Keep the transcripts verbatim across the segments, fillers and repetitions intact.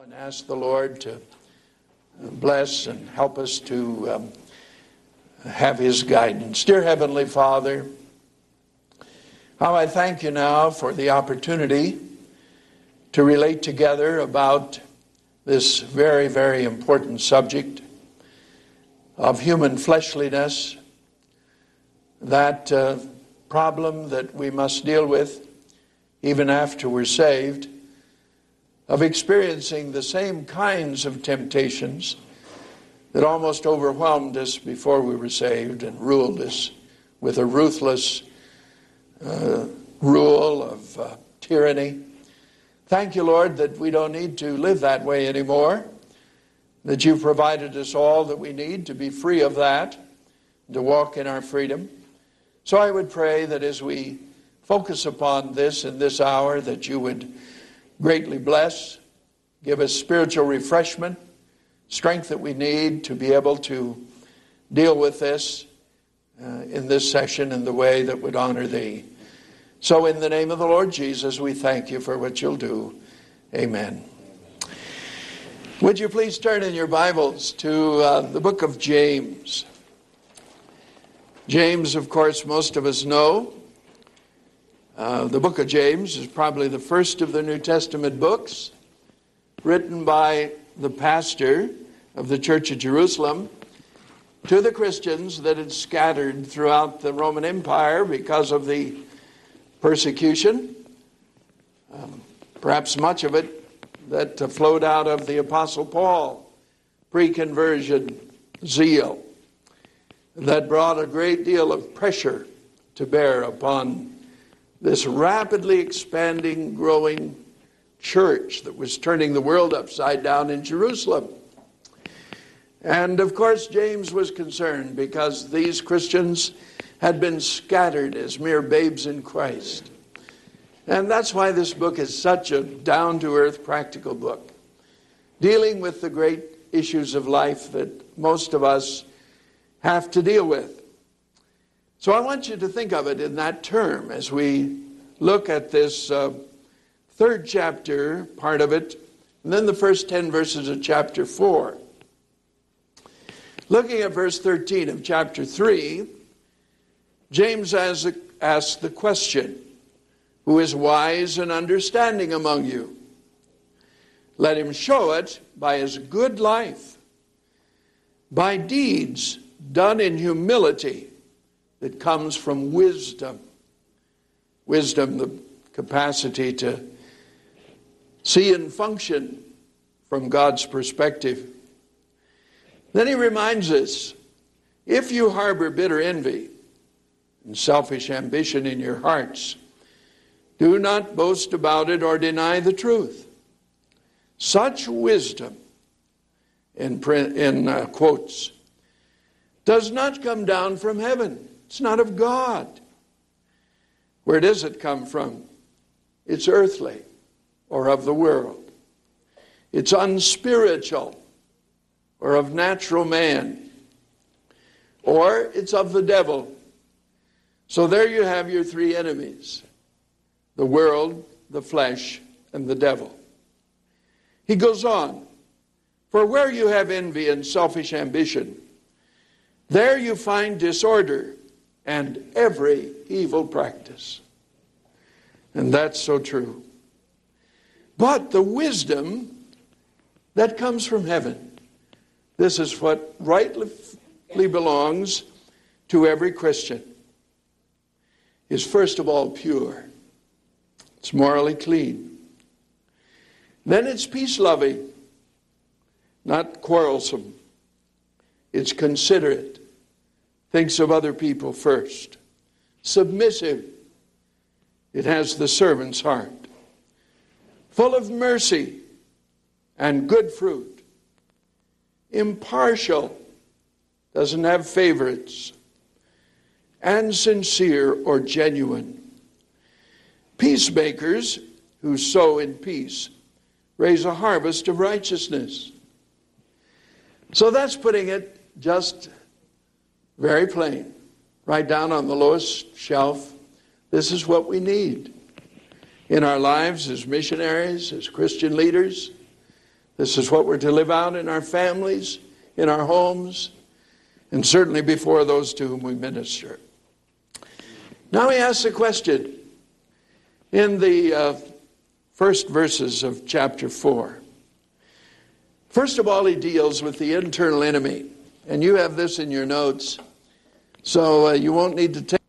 And ask the Lord to bless and help us to um, have His guidance. Dear Heavenly Father, how I thank you now for the opportunity to relate together about this very, very important subject of human fleshliness, that uh, problem that we must deal with even after we're saved, of experiencing the same kinds of temptations that almost overwhelmed us before we were saved and ruled us with a ruthless uh, rule of uh, tyranny. Thank you, Lord, that we don't need to live that way anymore, that you've provided us all that we need to be free of that, to walk in our freedom. So I would pray that as we focus upon this in this hour, that you would greatly bless, give us spiritual refreshment, strength that we need to be able to deal with this uh, in this session in the way that would honor thee. So in the name of the Lord Jesus, we thank you for what you'll do. Amen. Would you please turn in your Bibles to uh, the book of James. James, of course, most of us know. Uh, the book of James is probably the first of the New Testament books written by the pastor of the Church of Jerusalem to the Christians that had scattered throughout the Roman Empire because of the persecution. Um, perhaps much of it that uh, flowed out of the Apostle Paul, pre-conversion zeal, that brought a great deal of pressure to bear upon this rapidly expanding, growing church that was turning the world upside down in Jerusalem. And of course, James was concerned because these Christians had been scattered as mere babes in Christ. And that's why this book is such a down-to-earth, practical book, dealing with the great issues of life that most of us have to deal with. So I want you to think of it in that term as we look at this uh, third chapter, part of it, and then the first ten verses of chapter four. Looking at verse thirteen of chapter three, James asks the question, who is wise and understanding among you? Let him show it by his good life, by deeds done in humility, that comes from wisdom. Wisdom, the capacity to see and function from God's perspective. Then he reminds us, if you harbor bitter envy and selfish ambition in your hearts, do not boast about it or deny the truth. Such wisdom, in, print, in uh, quotes, does not come down from heaven. It's not of God. Where does it come from? It's earthly or of the world. It's unspiritual or of natural man. Or it's of the devil. So there you have your three enemies: the world, the flesh, and the devil. He goes on, for where you have envy and selfish ambition, there you find disorder and every evil practice. And that's so true. But the wisdom that comes from heaven, this is what rightly belongs to every Christian, is first of all pure. It's morally clean. Then it's peace-loving, not quarrelsome. It's considerate. Thinks of other people first. Submissive. It has the servant's heart. Full of mercy and good fruit. Impartial. Doesn't have favorites. And sincere or genuine. Peacemakers who sow in peace raise a harvest of righteousness. So that's putting it just very plain, right down on the lowest shelf. This is what we need in our lives as missionaries, as Christian leaders. This is what we're to live out in our families, in our homes, and certainly before those to whom we minister. Now he asks a question in the uh, first verses of chapter four. First of all, he deals with the internal enemy. And you have this in your notes, so uh, you won't need to take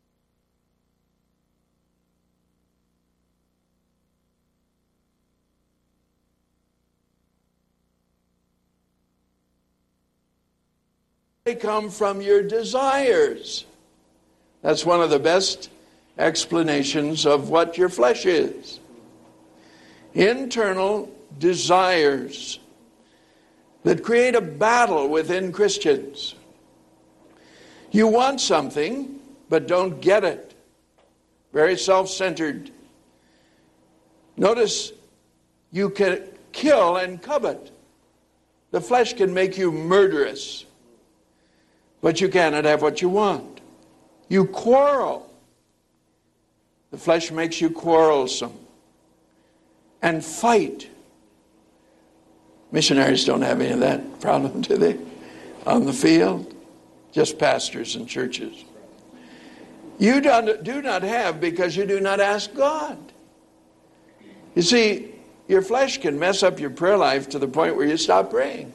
They come from your desires. That's one of the best explanations of what your flesh is. Internal desires that create a battle within Christians. You want something, but don't get it. Very self-centered. Notice, you can kill and covet. The flesh can make you murderous, but you cannot have what you want. You quarrel. The flesh makes you quarrelsome. And fight. Missionaries don't have any of that problem, do they? On the field, just pastors and churches. You do not have because you do not ask God. You see, your flesh can mess up your prayer life to the point where you stop praying.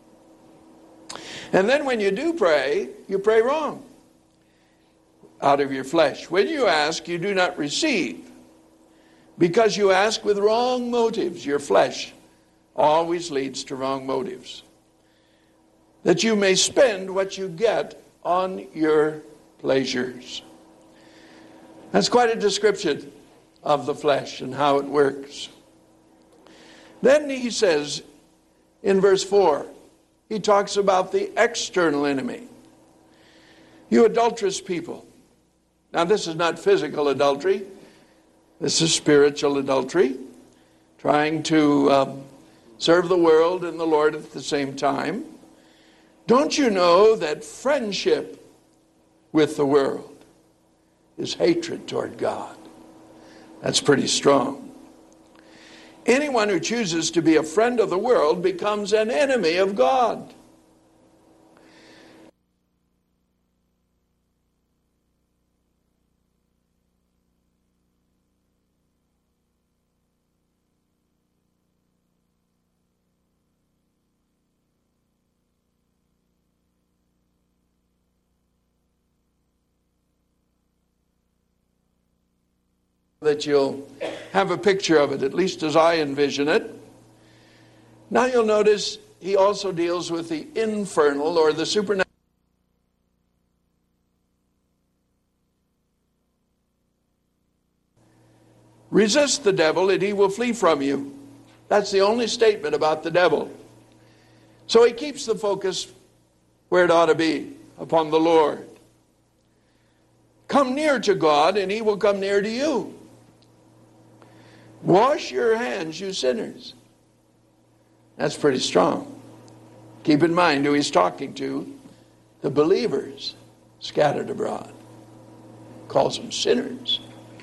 And then when you do pray, you pray wrong out of your flesh. When you ask, you do not receive because you ask with wrong motives. Your flesh always leads to wrong motives. That you may spend what you get on your pleasures. That's quite a description of the flesh and how it works. Then he says in verse four, he talks about the external enemy. You adulterous people. Now this is not physical adultery. This is spiritual adultery. Trying to um, serve the world and the Lord at the same time. Don't you know that friendship with the world is hatred toward God? That's pretty strong. Anyone who chooses to be a friend of the world becomes an enemy of God. That you'll have a picture of it, at least as I envision it. Now you'll notice he also deals with the infernal or the supernatural. Resist the devil and he will flee from you. That's the only statement about the devil. So he keeps the focus where it ought to be, upon the Lord. Come near to God and he will come near to you. Wash your hands, you sinners. That's pretty strong. Keep in mind who he's talking to. The believers scattered abroad. Calls them sinners.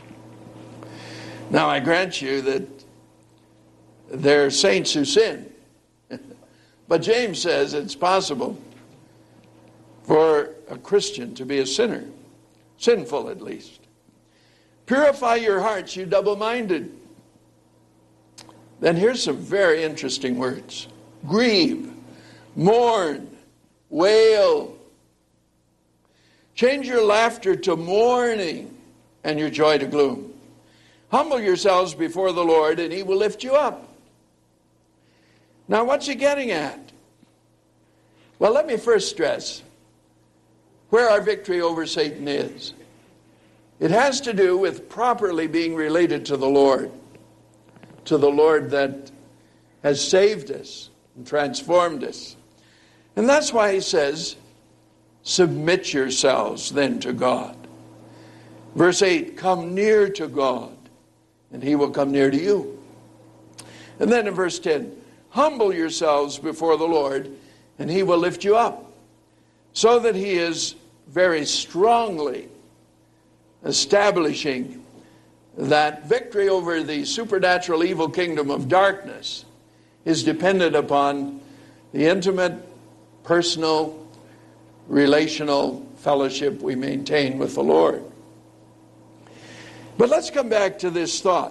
Now I grant you that there are saints who sin. But James says it's possible for a Christian to be a sinner. Sinful at least. Purify your hearts, you double-minded. Then here's some very interesting words. Grieve, mourn, wail. Change your laughter to mourning and your joy to gloom. Humble yourselves before the Lord and he will lift you up. Now what's he getting at? Well, let me first stress where our victory over Satan is. It has to do with properly being related to the Lord. To the Lord that has saved us and transformed us. And that's why he says, submit yourselves then to God. Verse eight, come near to God, and he will come near to you. And then in verse ten, humble yourselves before the Lord, and he will lift you up. So that he is very strongly establishing that victory over the supernatural evil kingdom of darkness is dependent upon the intimate, personal, relational fellowship we maintain with the Lord. But let's come back to this thought.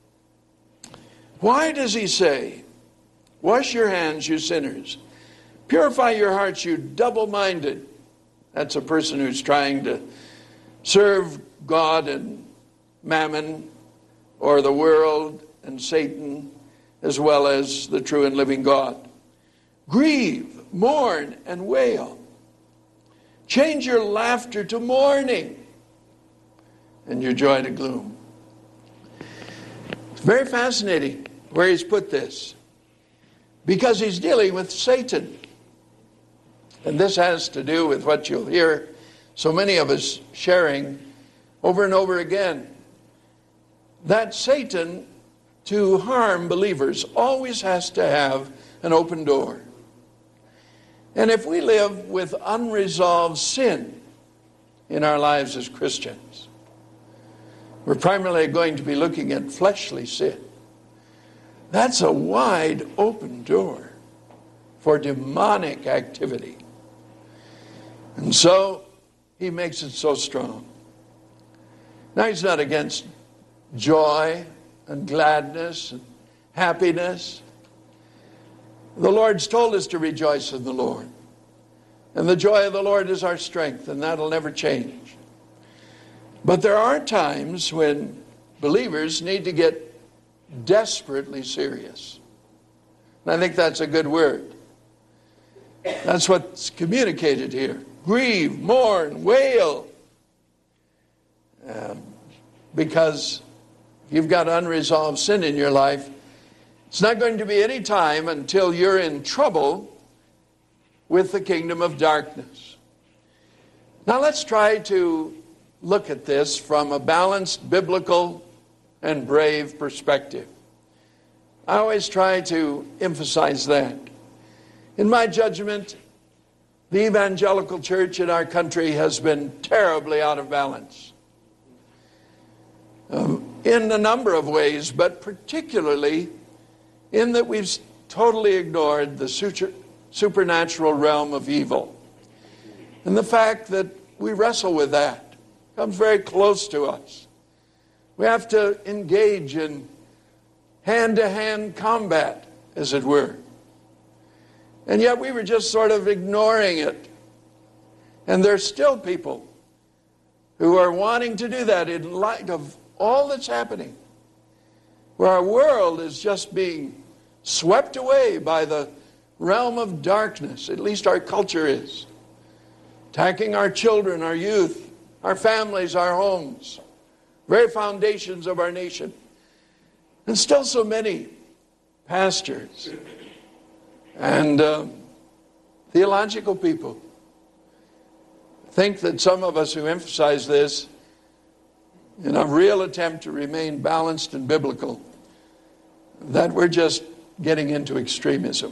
Why does he say, wash your hands, you sinners. Purify your hearts, you double-minded. That's a person who's trying to serve God and mammon, or the world and Satan, as well as the true and living God. Grieve, mourn, and wail. Change your laughter to mourning and your joy to gloom. It's very fascinating where he's put this, because he's dealing with Satan. And this has to do with what you'll hear so many of us sharing over and over again, that Satan, to harm believers, always has to have an open door. And if we live with unresolved sin in our lives as Christians, we're primarily going to be looking at fleshly sin. That's a wide open door for demonic activity. And so he makes it so strong. Now, he's not against joy and gladness and happiness. The Lord's told us to rejoice in the Lord. And the joy of the Lord is our strength, and that'll never change. But there are times when believers need to get desperately serious. And I think that's a good word. That's what's communicated here. Grieve, mourn, wail. Um, because if you've got unresolved sin in your life, it's not going to be any time until you're in trouble with the kingdom of darkness. Now let's try to look at this from a balanced, biblical, and brave perspective. I always try to emphasize that. In my judgment, the evangelical church in our country has been terribly out of balance. Um, in a number of ways, but particularly in that we've totally ignored the super, supernatural realm of evil. And the fact that we wrestle with that comes very close to us. We have to engage in hand-to-hand combat, as it were. And yet we were just sort of ignoring it. And there's still people who are wanting to do that in light of all that's happening, where our world is just being swept away by the realm of darkness. At least our culture is. Attacking our children, our youth, our families, our homes, very foundations of our nation. And still so many pastors and um, theological people think that some of us who emphasize this in a real attempt to remain balanced and biblical, that we're just getting into extremism.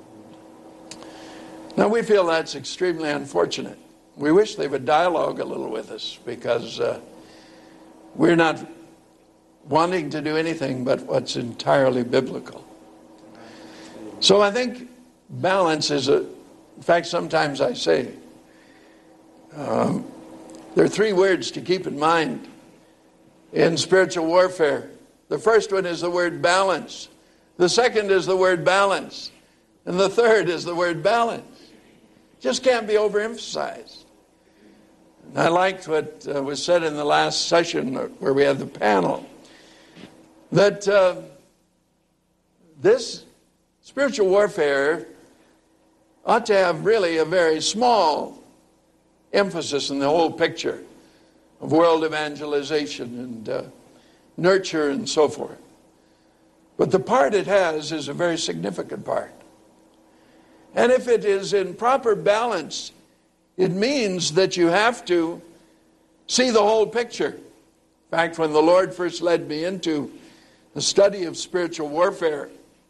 Now, we feel that's extremely unfortunate. We wish they would dialogue a little with us, because uh, we're not wanting to do anything but what's entirely biblical. So I think balance is a, in fact, sometimes I say, um, there are three words to keep in mind in spiritual warfare. The first one is the word balance. The second is the word balance. And the third is the word balance. Just can't be overemphasized. And I liked what uh, was said in the last session where we had the panel, that uh, this spiritual warfare ought to have really a very small emphasis in the whole picture of world evangelization and uh, nurture and so forth. But the part it has is a very significant part. And if it is in proper balance, it means that you have to see the whole picture. In fact, when the Lord first led me into the study of spiritual warfare,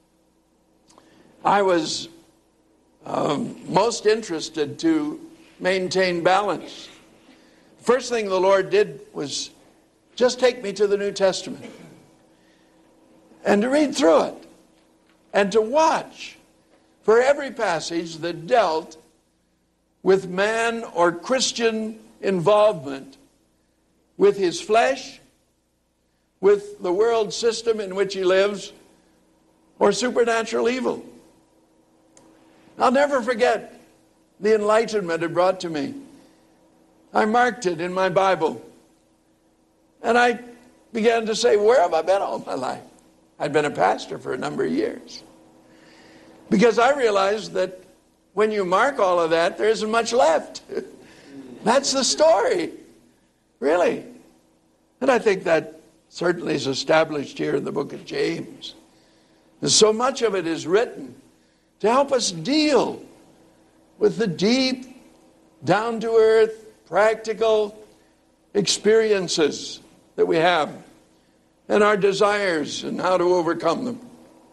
I was um, most interested to maintain balance. First thing the Lord did was just take me to the New Testament and to read through it and to watch for every passage that dealt with man or Christian involvement with his flesh, with the world system in which he lives, or supernatural evil. I'll never forget the enlightenment it brought to me. I marked it in my Bible. And I began to say, where have I been all my life? I'd been a pastor for a number of years. Because I realized that when you mark all of that, there isn't much left. That's the story, really. And I think that certainly is established here in the book of James. And so much of it is written to help us deal with the deep, down-to-earth, practical experiences that we have and our desires and how to overcome them.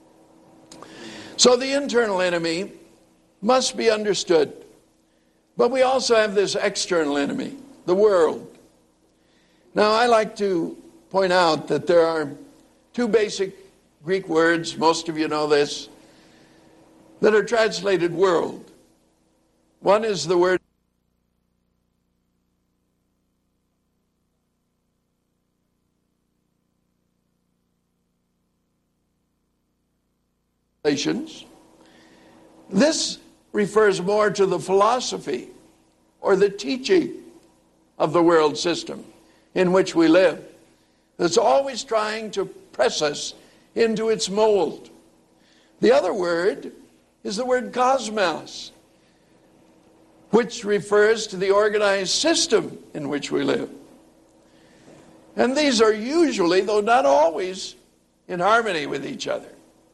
So the internal enemy must be understood. But we also have this external enemy, the world. Now, I like to point out that there are two basic Greek words, most of you know this, that are translated world. One is the word relations. This refers more to the philosophy or the teaching of the world system in which we live. That's always trying to press us into its mold. The other word is the word cosmos, which refers to the organized system in which we live. And these are usually, though not always, in harmony with each other.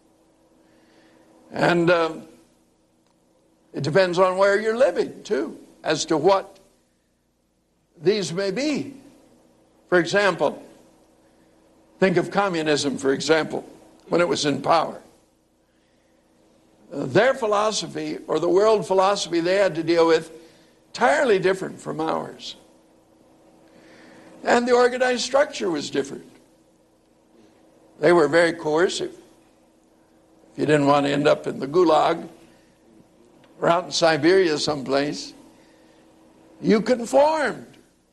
And um, it depends on where you're living, too, as to what these may be. For example, think of communism, for example, when it was in power. Uh, their philosophy, or the world philosophy they had to deal with, entirely different from ours. And the organized structure was different. They were very coercive. If you didn't want to end up in the gulag or out in Siberia someplace, you conformed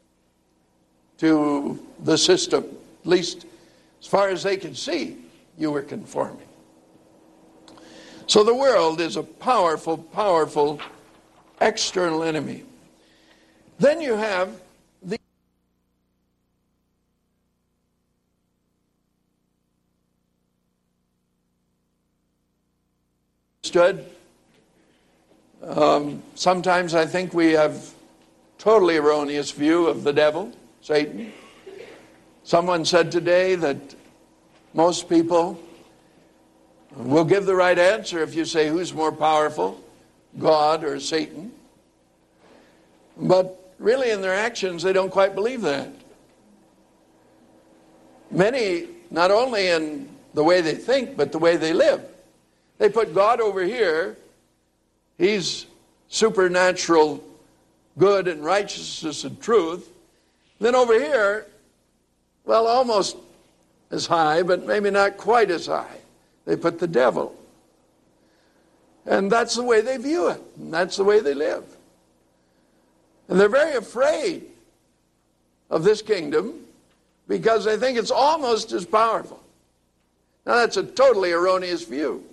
to the system. At least as far as they could see, you were conforming. So the world is a powerful, powerful external enemy. Then you have the stood. Um, sometimes I think we have totally erroneous view of the devil, Satan. Someone said today that most people will give the right answer if you say who's more powerful, God or Satan. But really in their actions they don't quite believe that. Many, not only in the way they think, but the way they live. They put God over here. He's supernatural good and righteousness and truth. Then over here, well, almost as high, but maybe not quite as high, they put the devil. And that's the way they view it. And that's the way they live. And they're very afraid of this kingdom because they think it's almost as powerful. Now, that's a totally erroneous view.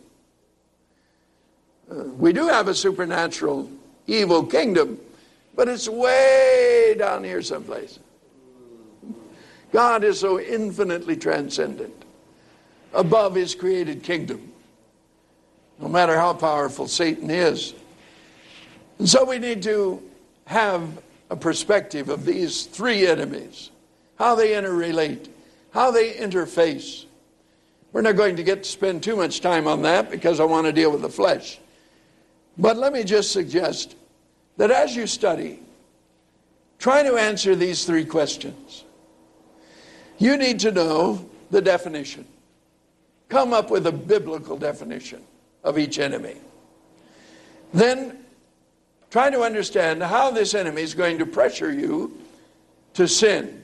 Uh, we do have a supernatural evil kingdom, but it's way down here someplace. God is so infinitely transcendent, above his created kingdom, no matter how powerful Satan is. And so we need to have a perspective of these three enemies, how they interrelate, how they interface. We're not going to get to spend too much time on that because I want to deal with the flesh. But let me just suggest that as you study, try to answer these three questions. You need to know the definition. Come up with a biblical definition of each enemy. Then try to understand how this enemy is going to pressure you to sin.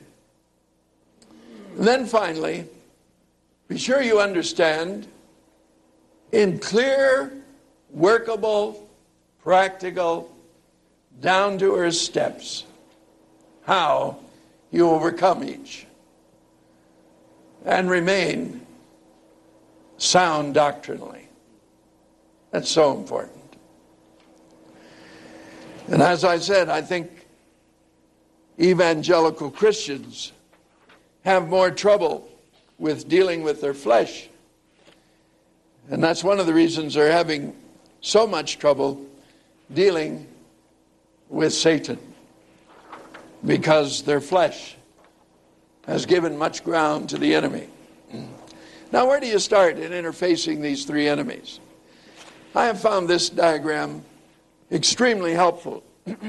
And then finally, be sure you understand in clear, workable, practical, down-to-earth steps how you overcome each and remain sound doctrinally. That's so important. And as I said, I think evangelical Christians have more trouble with dealing with their flesh. And that's one of the reasons they're having so much trouble dealing with Satan, because their flesh has given much ground to the enemy. Now, where do you start in interfacing these three enemies? I have found this diagram extremely helpful.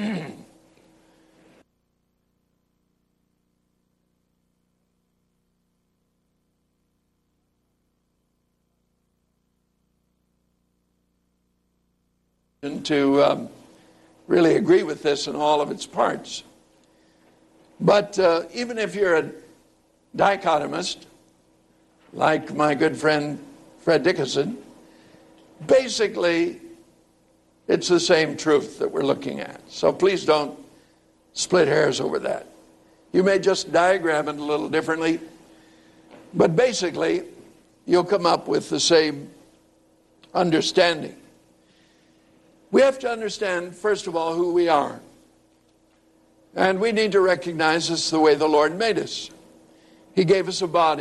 to um, really agree with this in all of its parts. But uh, even if you're a dichotomist, like my good friend Fred Dickinson, basically it's the same truth that we're looking at. So please don't split hairs over that. You may just diagram it a little differently, but basically you'll come up with the same understanding. We have to understand, first of all, who we are. And we need to recognize this is the way the Lord made us. He gave us a body.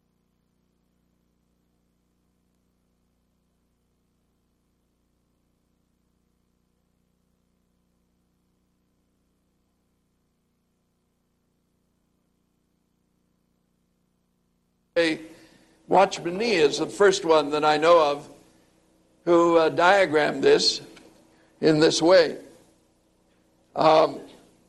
Watchman Nee is the first one that I know of who uh, diagrammed this in this way. Um,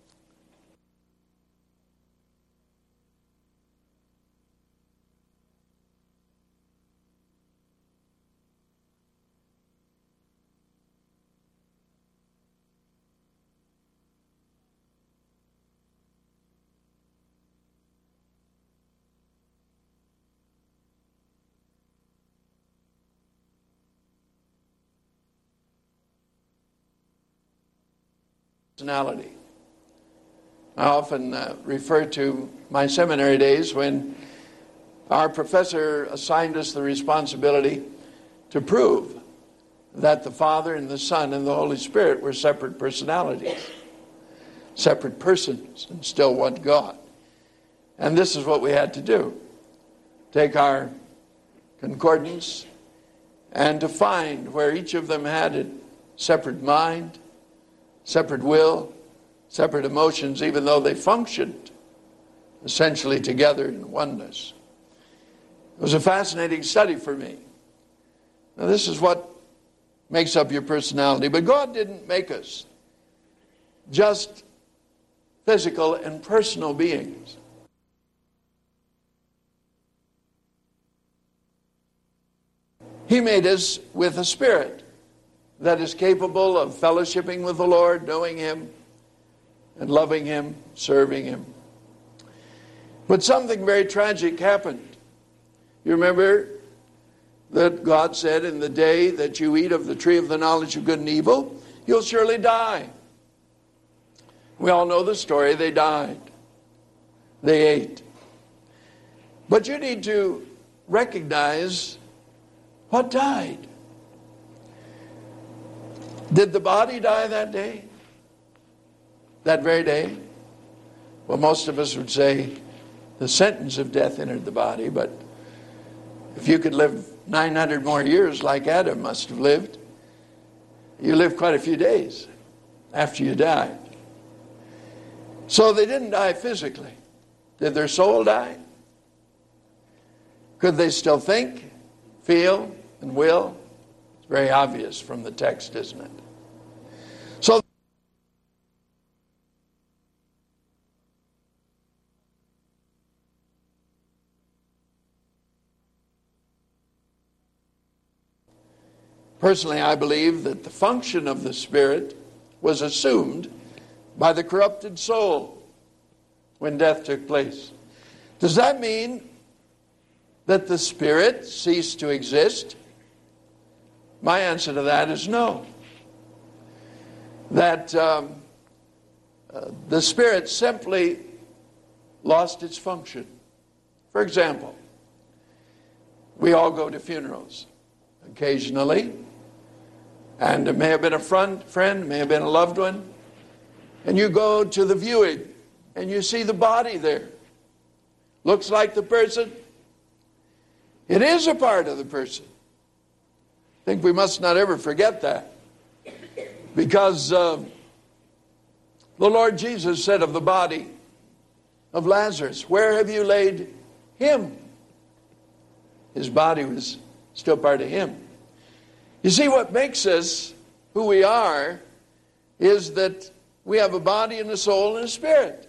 personality. I often uh, refer to my seminary days when our professor assigned us the responsibility to prove that the Father and the Son and the Holy Spirit were separate personalities, separate persons, and still one God. And this is what we had to do. Take our concordance and to find where each of them had a separate mind, separate will, separate emotions, even though they functioned essentially together in oneness. It was a fascinating study for me. Now, this is what makes up your personality. But God didn't make us just physical and personal beings. He made us with a spirit that is capable of fellowshipping with the Lord, knowing Him, and loving Him, serving Him. But something very tragic happened. You remember that God said, in the day that you eat of the tree of the knowledge of good and evil, you'll surely die. We all know the story. They died. They ate. But you need to recognize what died. Did the body die that day? That very day? Well, most of us would say the sentence of death entered the body, but if you could live nine hundred more years like Adam must have lived, you lived quite a few days after you died. So they didn't die physically. Did their soul die? Could they still think, feel, and will? It's very obvious from the text, isn't it? So personally, I believe that the function of the Spirit was assumed by the corrupted soul when death took place. Does that mean that the Spirit ceased to exist? My answer to that is no. That um, uh, the spirit simply lost its function. For example, we all go to funerals occasionally, and it may have been a friend, friend, may have been a loved one, and you go to the viewing, and you see the body there. Looks like the person. It is a part of the person. I think we must not ever forget that. Because uh, the Lord Jesus said of the body of Lazarus, "Where have you laid him?" His body was still part of him. You see, what makes us who we are is that we have a body and a soul and a spirit.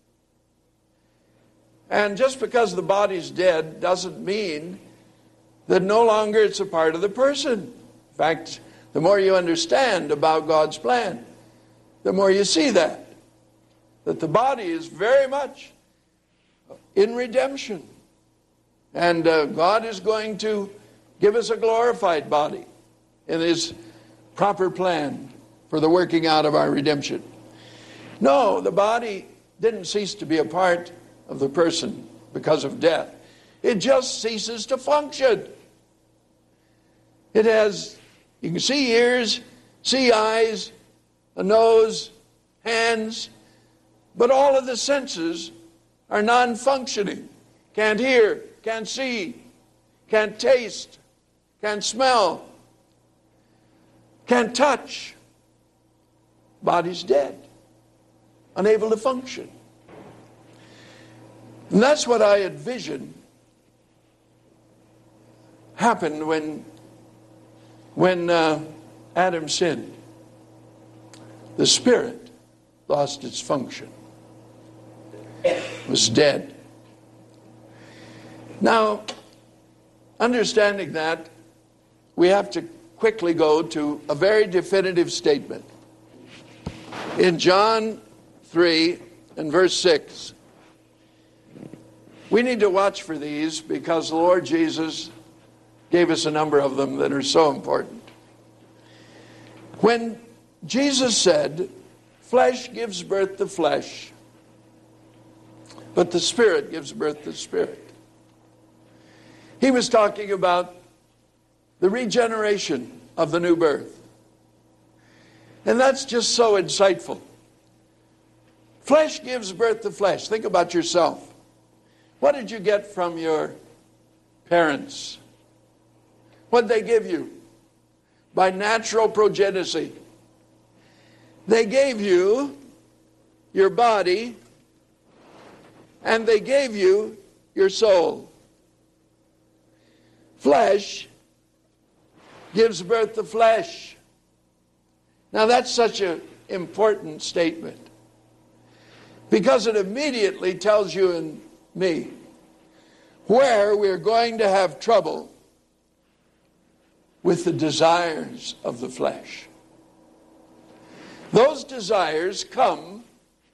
And just because the body's dead doesn't mean that no longer it's a part of the person. In fact, the more you understand about God's plan, the more you see that. That the body is very much in redemption. And uh, God is going to give us a glorified body in His proper plan for the working out of our redemption. No, the body didn't cease to be a part of the person because of death. It just ceases to function. It has, you can see ears, see eyes, a nose, hands, but all of the senses are non-functioning. Can't hear, can't see, can't taste, can't smell, can't touch. Body's dead, unable to function. And that's what I envision happened when, when uh, Adam sinned. The spirit lost its function. It was dead. Now, understanding that, we have to quickly go to a very definitive statement. In John three and verse six, we need to watch for these because the Lord Jesus gave us a number of them that are so important. When Jesus said, "Flesh gives birth to flesh, but the Spirit gives birth to spirit," He was talking about the regeneration of the new birth. And that's just so insightful. Flesh gives birth to flesh. Think about yourself. What did you get from your parents? What did they give you? By natural progeny. They gave you your body, and they gave you your soul. Flesh gives birth to flesh. Now that's such an important statement because it immediately tells you and me where we're going to have trouble with the desires of the flesh. Those desires come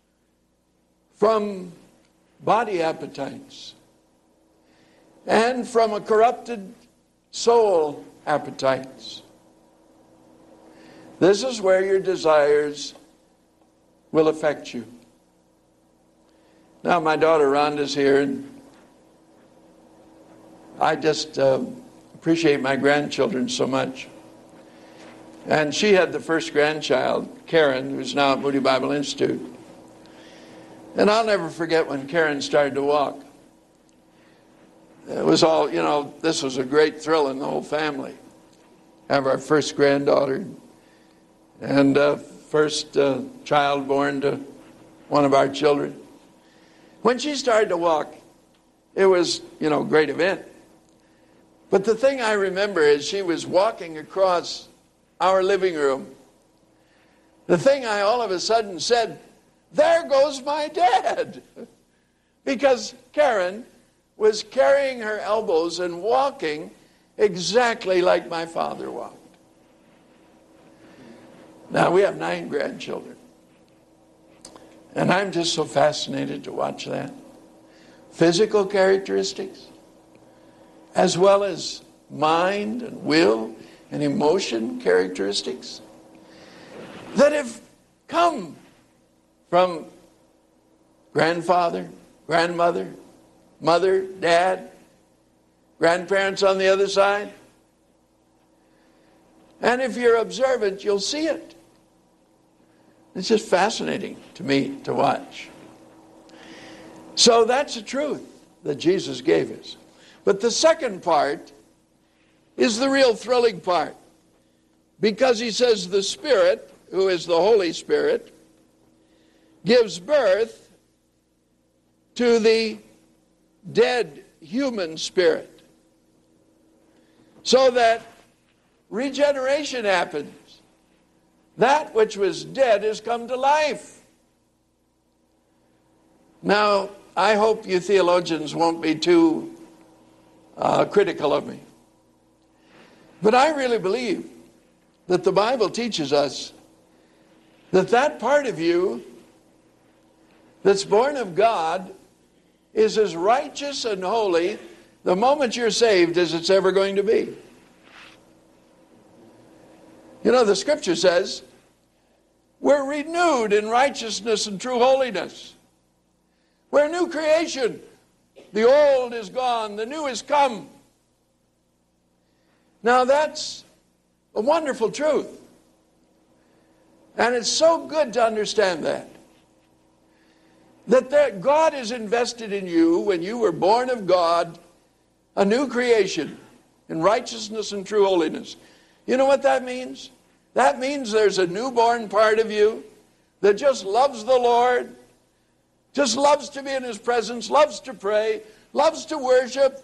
from body appetites and from a corrupted soul appetites. This is where your desires will affect you. Now, my daughter Rhonda's here, and I just uh, appreciate my grandchildren so much. And she had the first grandchild, Karen, who's now at Moody Bible Institute. And I'll never forget when Karen started to walk. It was all, you know, this was a great thrill in the whole family. Have our first granddaughter and uh, first uh, child born to one of our children. When she started to walk, it was, you know, a great event. But the thing I remember is she was walking across our living room. The thing I all of a sudden said, "There goes my dad." Because Karen was carrying her elbows and walking exactly like my father walked. Now, we have nine grandchildren. And I'm just so fascinated to watch that. Physical characteristics, as well as mind and will and emotion characteristics that have come from grandfather, grandmother, mother, dad, grandparents on the other side. And if you're observant, you'll see it. It's just fascinating to me to watch. So that's the truth that Jesus gave us. But the second part is the real thrilling part. Because he says the Spirit, who is the Holy Spirit, gives birth to the dead human spirit. So that regeneration happens. That which was dead has come to life. Now, I hope you theologians won't be too uh, critical of me. But I really believe that the Bible teaches us that that part of you that's born of God is as righteous and holy the moment you're saved as it's ever going to be. You know, the scripture says we're renewed in righteousness and true holiness. We're a new creation. The old is gone, the new is come. Now that's a wonderful truth. And it's so good to understand that. That there, God is invested in you when you were born of God, a new creation in righteousness and true holiness. You know what that means? That means there's a newborn part of you that just loves the Lord, just loves to be in his presence, loves to pray, loves to worship.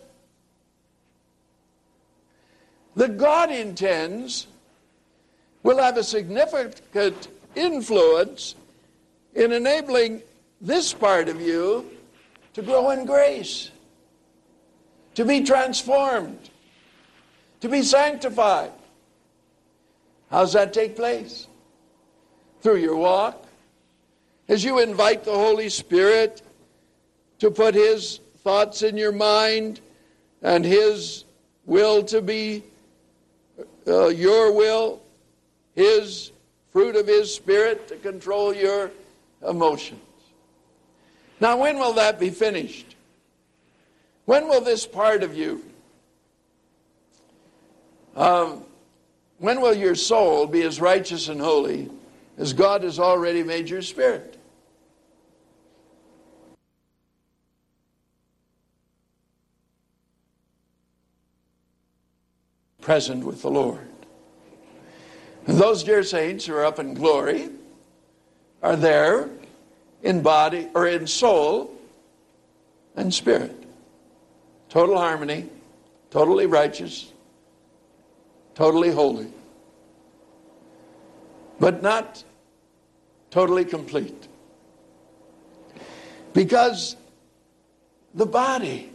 That God intends will have a significant influence in enabling this part of you to grow in grace, to be transformed, to be sanctified. How does that take place? Through your walk. As you invite the Holy Spirit to put his thoughts in your mind and his will to be uh, your will, his fruit of his Spirit to control your emotions. Now, when will that be finished? When will this part of you, um, when will your soul be as righteous and holy as God has already made your spirit? Present with the Lord. And those dear saints who are up in glory are there in body or in soul and spirit. Total harmony, totally righteous, totally holy, but not totally complete. Because the body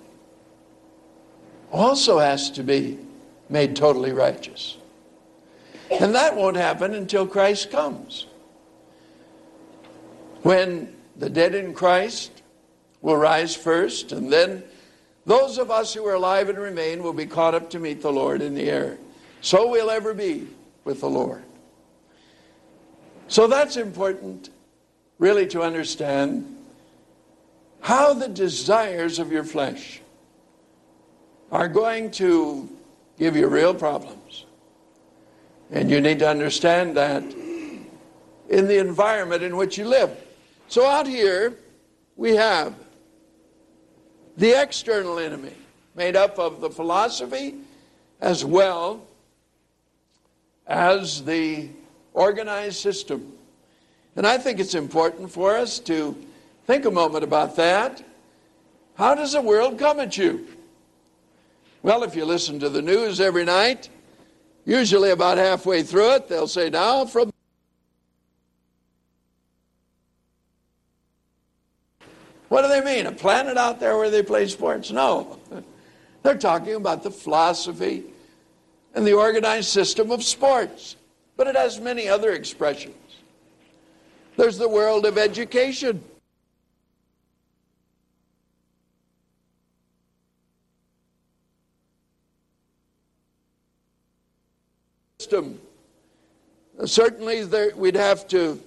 also has to be made totally righteous. And that won't happen until Christ comes. When the dead in Christ will rise first, and then those of us who are alive and remain will be caught up to meet the Lord in the air. So we'll ever be with the Lord. So that's important, really, to understand how the desires of your flesh are going to give you real problems. And you need to understand that in the environment in which you live. So out here, we have the external enemy, made up of the philosophy as well as the organized system. And I think it's important for us to think a moment about that. How does the world come at you? Well, if you listen to the news every night, usually about halfway through it, they'll say, now from... What do they mean? A planet out there where they play sports? No. They're talking about the philosophy and the organized system of sports. But it has many other expressions. There's the world of education. system. Certainly there, we'd have to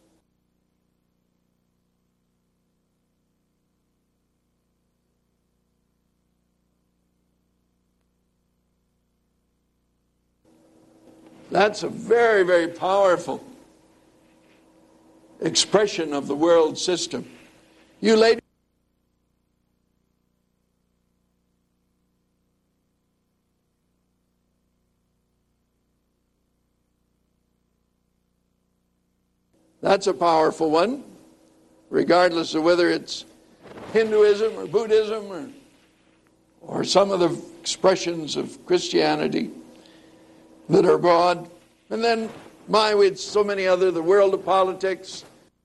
That's a very, very powerful expression of the world system. You ladies, that's a powerful one, regardless of whether it's Hinduism or Buddhism or, or some of the expressions of Christianity that are broad. And then, my, with so many other, the world of politics,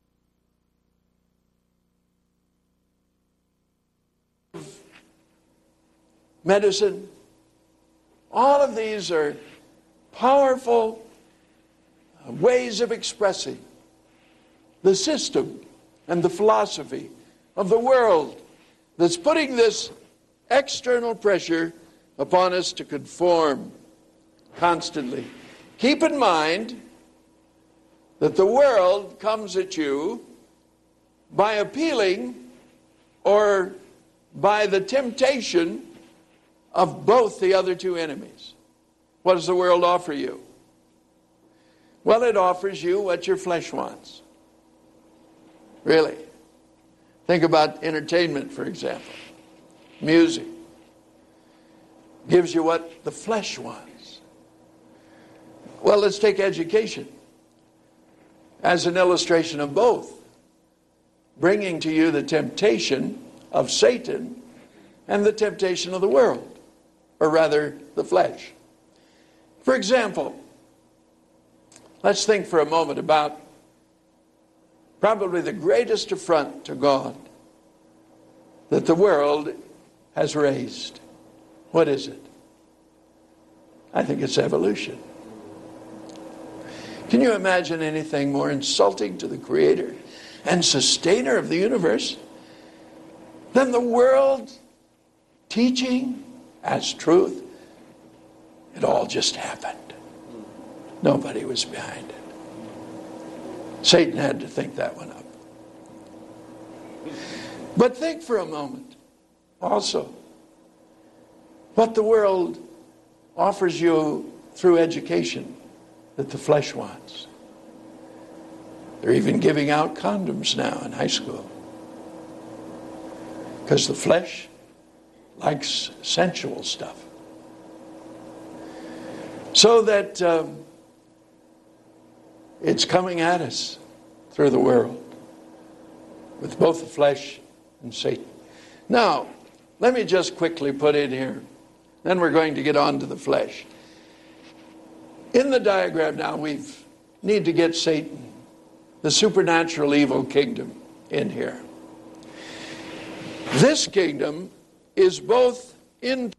medicine. All of these are powerful ways of expressing the system and the philosophy of the world that's putting this external pressure upon us to conform constantly. Keep in mind that the world comes at you by appealing or by the temptation of both the other two enemies. What does the world offer you? Well, it offers you what your flesh wants. Really. Think about entertainment, for example. Music gives you what the flesh wants. Well, let's take education as an illustration of both, bringing to you the temptation of Satan and the temptation of the world, or rather the flesh. For example, let's think for a moment about probably the greatest affront to God that the world has raised. What is it? I think it's evolution. Can you imagine anything more insulting to the Creator and Sustainer of the universe than the world teaching as truth? It all just happened. Nobody was behind it. Satan had to think that one up. But think for a moment also what the world offers you through education that the flesh wants. They're even giving out condoms now in high school because the flesh likes sensual stuff. So that um, it's coming at us through the world with both the flesh and Satan. Now, let me just quickly put in here, then we're going to get on to the flesh. In the diagram now, we need to get Satan, the supernatural evil kingdom, in here. This kingdom is both in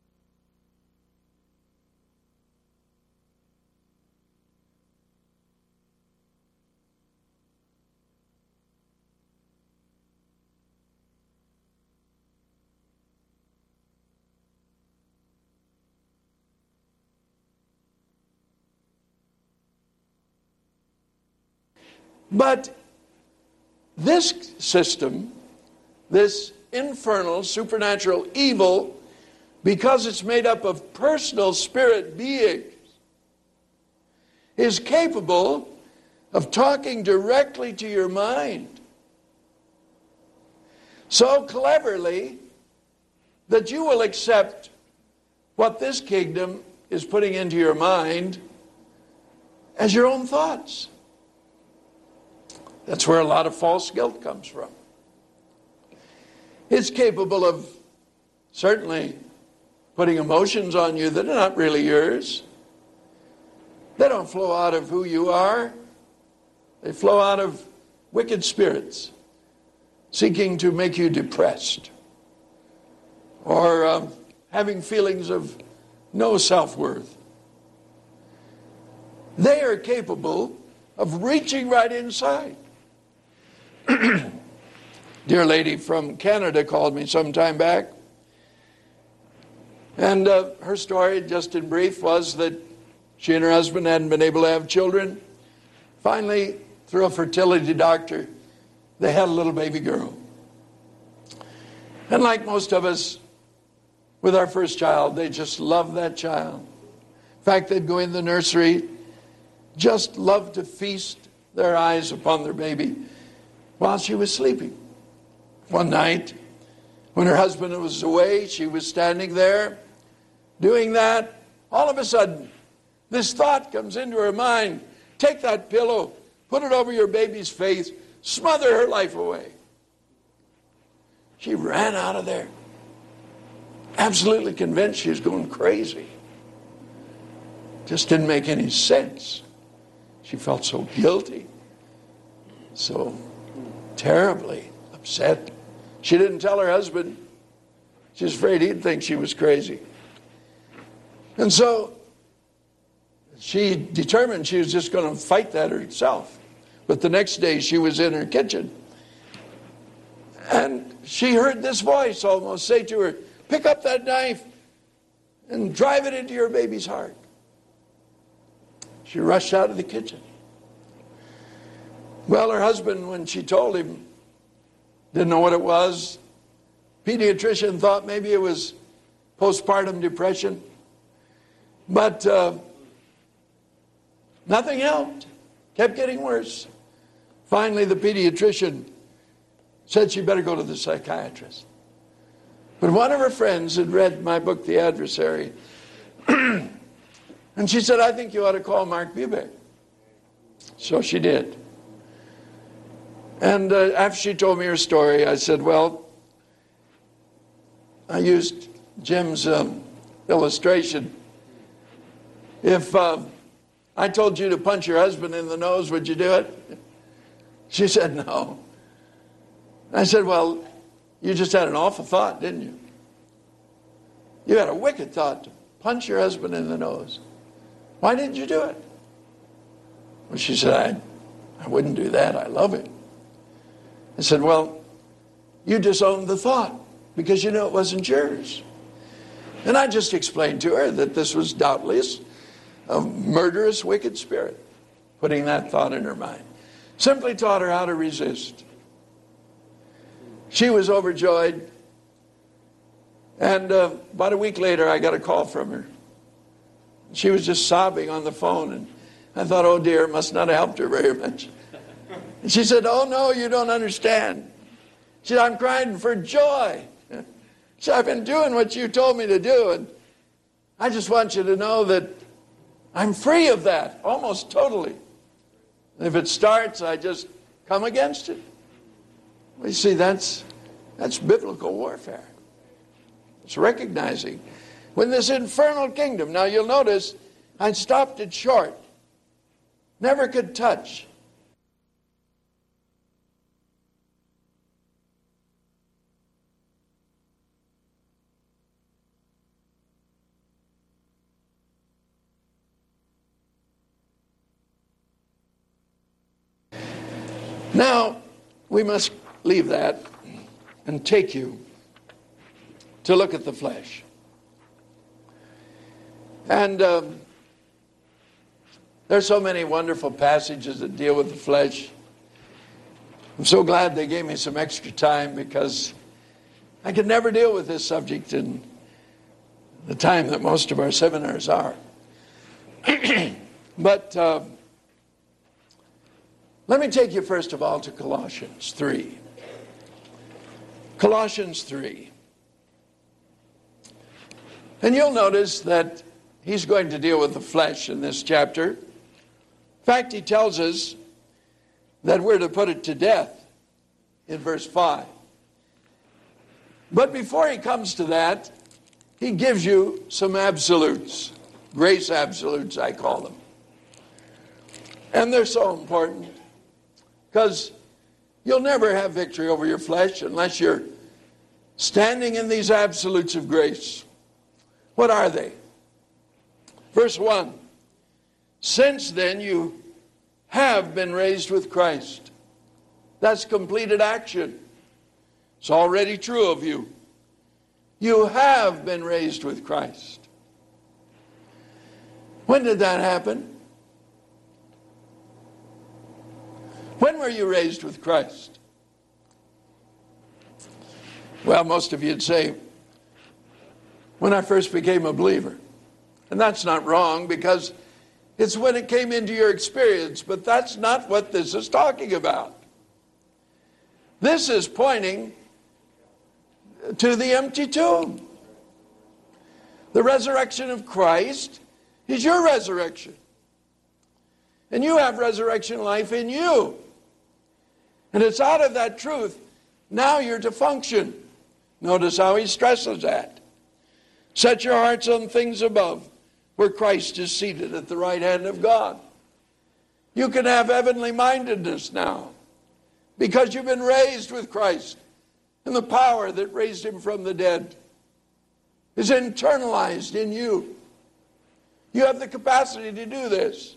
But this system, this infernal, supernatural evil, because it's made up of personal spirit beings, is capable of talking directly to your mind so cleverly that you will accept what this kingdom is putting into your mind as your own thoughts. That's where a lot of false guilt comes from. It's capable of certainly putting emotions on you that are not really yours. They don't flow out of who you are. They flow out of wicked spirits seeking to make you depressed or um, having feelings of no self-worth. They are capable of reaching right inside. Dear lady from Canada called me some time back, and uh, her story, just in brief, was that She and her husband hadn't been able to have children. Finally, through a fertility doctor, they had a little baby girl. And like most of us, with our first child, they just loved that child. In fact, they'd go in the nursery, just loved to feast their eyes upon their baby while she was sleeping. One night, when her husband was away, she was standing there doing that. All of a sudden, this thought comes into her mind: take that pillow, put it over your baby's face, smother her life away. She ran out of there, absolutely convinced she was going crazy. Just didn't make any sense. She felt so guilty, so terribly upset. She didn't tell her husband. She was afraid he'd think she was crazy. And so she determined she was just going to fight that herself. But the next day she was in her kitchen, and she heard this voice almost say to her, pick up that knife and drive it into your baby's heart. She rushed out of the kitchen. Well, her husband, when she told him, didn't know what it was. Pediatrician thought maybe it was postpartum depression. But uh, nothing helped. Kept getting worse. Finally, the pediatrician said she better go to the psychiatrist. But one of her friends had read my book, The Adversary, and she said, I think you ought to call Mark Bubeck. So she did. And uh, after she told me her story, I said, well, I used Jim's um, illustration. If uh, I told you to punch your husband in the nose, would you do it? She said, no. I said, well, you just had an awful thought, didn't you? You had a wicked thought to punch your husband in the nose. Why didn't you do it? Well, she said, I, I wouldn't do that. I love him. I said, well, you disowned the thought because you knew it wasn't yours. And I just explained to her that this was doubtless a murderous, wicked spirit putting that thought in her mind. Simply taught her how to resist. She was overjoyed. And uh, about a week later, I got a call from her. She was just sobbing on the phone. And I thought, oh dear, it must not have helped her very much. And she said, oh no, you don't understand. She said, I'm crying for joy. She said, I've been doing what you told me to do. And I just want you to know that I'm free of that, almost totally. And if it starts, I just come against it. Well, you see, that's, that's biblical warfare. It's recognizing when this infernal kingdom, now you'll notice I stopped it short, never could touch. Now, we must leave that and take you to look at the flesh. And um, there's so many wonderful passages that deal with the flesh. I'm so glad they gave me some extra time because I could never deal with this subject in the time that most of our seminars are. But uh, let me take you first of all to Colossians three. Colossians three. And you'll notice that he's going to deal with the flesh in this chapter. In fact, he tells us that we're to put it to death in verse five. But before he comes to that, he gives you some absolutes. Grace absolutes, I call them. And they're so important because you'll never have victory over your flesh unless you're standing in these absolutes of grace. What are they? Verse one, since then you have been raised with Christ. That's completed action. It's already true of you. You have been raised with Christ. When did that happen? When were you raised with Christ? Well, most of you would say, when I first became a believer. And that's not wrong, because it's when it came into your experience, but that's not what this is talking about. This is pointing to the empty tomb. The resurrection of Christ is your resurrection. And you have resurrection life in you. And it's out of that truth, now you're to function. Notice how he stresses that. Set your hearts on things above, where Christ is seated at the right hand of God. You can have heavenly mindedness now, because you've been raised with Christ, and the power that raised him from the dead is internalized in you. You have the capacity to do this.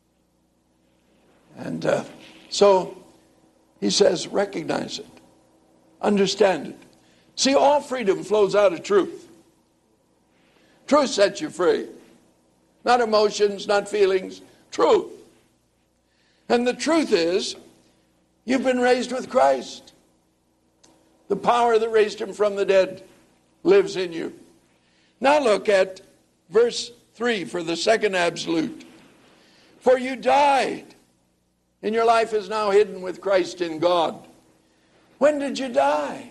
And uh, so he says, recognize it, understand it. See, all freedom flows out of truth. Truth sets you free. Not emotions, not feelings, truth. And the truth is, you've been raised with Christ. The power that raised him from the dead lives in you. Now look at verse three for the second absolute. For you died, and your life is now hidden with Christ in God. When did you die?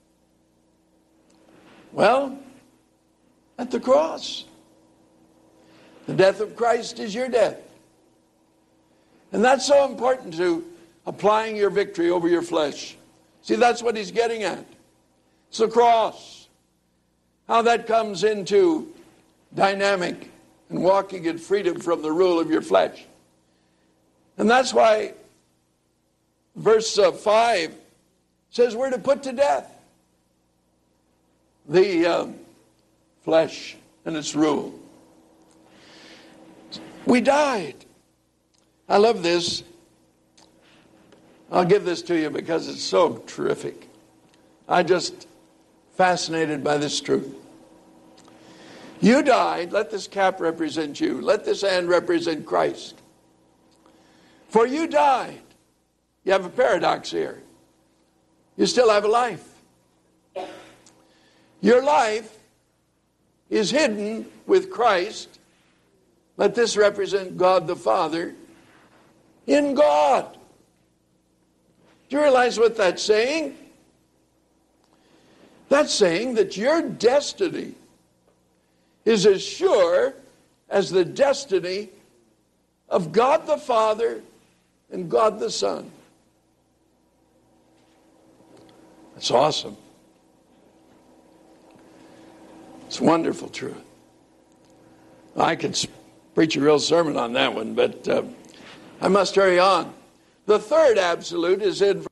Well, at the cross. The death of Christ is your death. And that's so important to applying your victory over your flesh. See, that's what he's getting at. It's the cross. How that comes into dynamic and walking in freedom from the rule of your flesh. And that's why verse uh, five says we're to put to death the um, flesh and its rule. We died. I love this. I'll give this to you because it's so terrific. I just fascinated by this truth. You died. Let this cap represent you. Let this hand represent Christ. For you died. You have a paradox here. You still have a life. Your life is hidden with Christ. Let this represent God the Father in God. Do you realize what that's saying? That's saying that your destiny is as sure as the destiny of God the Father and God the Son. That's awesome. It's wonderful truth. I could preach a real sermon on that one, but uh, I must hurry on. The third absolute is in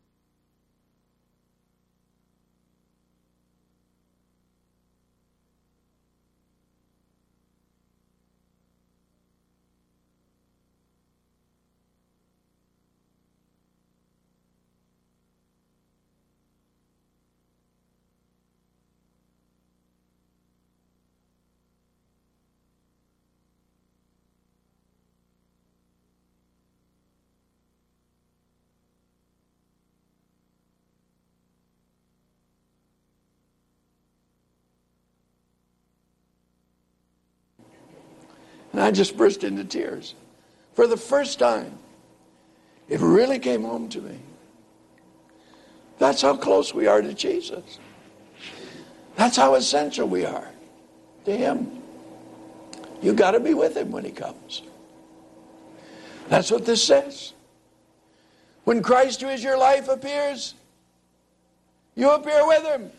And I just burst into tears. For the first time, it really came home to me. That's how close we are to Jesus. That's how essential we are to him. You got to be with him when he comes. That's what this says. When Christ, who is your life, appears, you appear with him.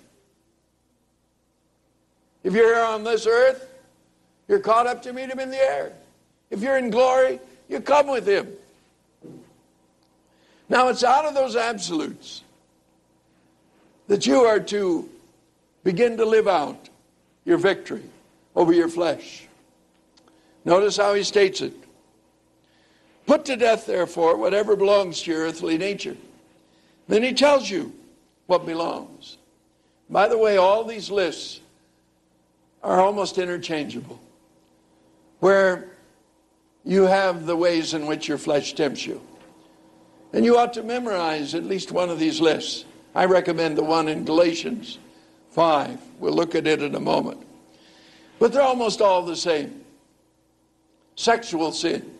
If you're here on this earth, you're caught up to meet him in the air. If you're in glory, you come with him. Now it's out of those absolutes that you are to begin to live out your victory over your flesh. Notice how he states it. Put to death, therefore, whatever belongs to your earthly nature. Then he tells you what belongs. By the way, all these lists are almost interchangeable. Where you have the ways in which your flesh tempts you. And you ought to memorize at least one of these lists. I recommend the one in Galatians five. We'll look at it in a moment. But they're almost all the same. Sexual sin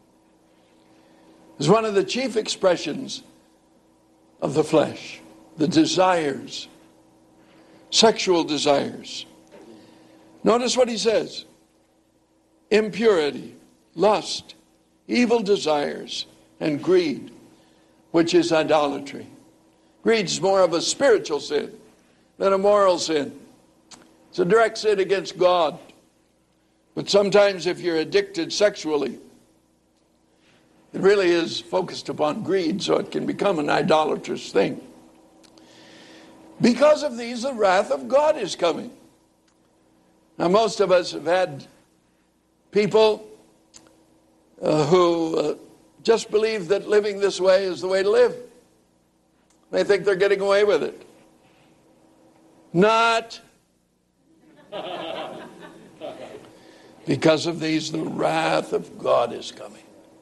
is one of the chief expressions of the flesh. The desires. Sexual desires. Notice what he says. Impurity, lust, evil desires, and greed, which is idolatry. Greed is more of a spiritual sin than a moral sin. It's a direct sin against God. But sometimes if you're addicted sexually, it really is focused upon greed, so it can become an idolatrous thing. Because of these, the wrath of God is coming. Now, most of us have had people uh, who uh, just believe that living this way is the way to live. They think they're getting away with it. Not. Because of these, the wrath of God is coming.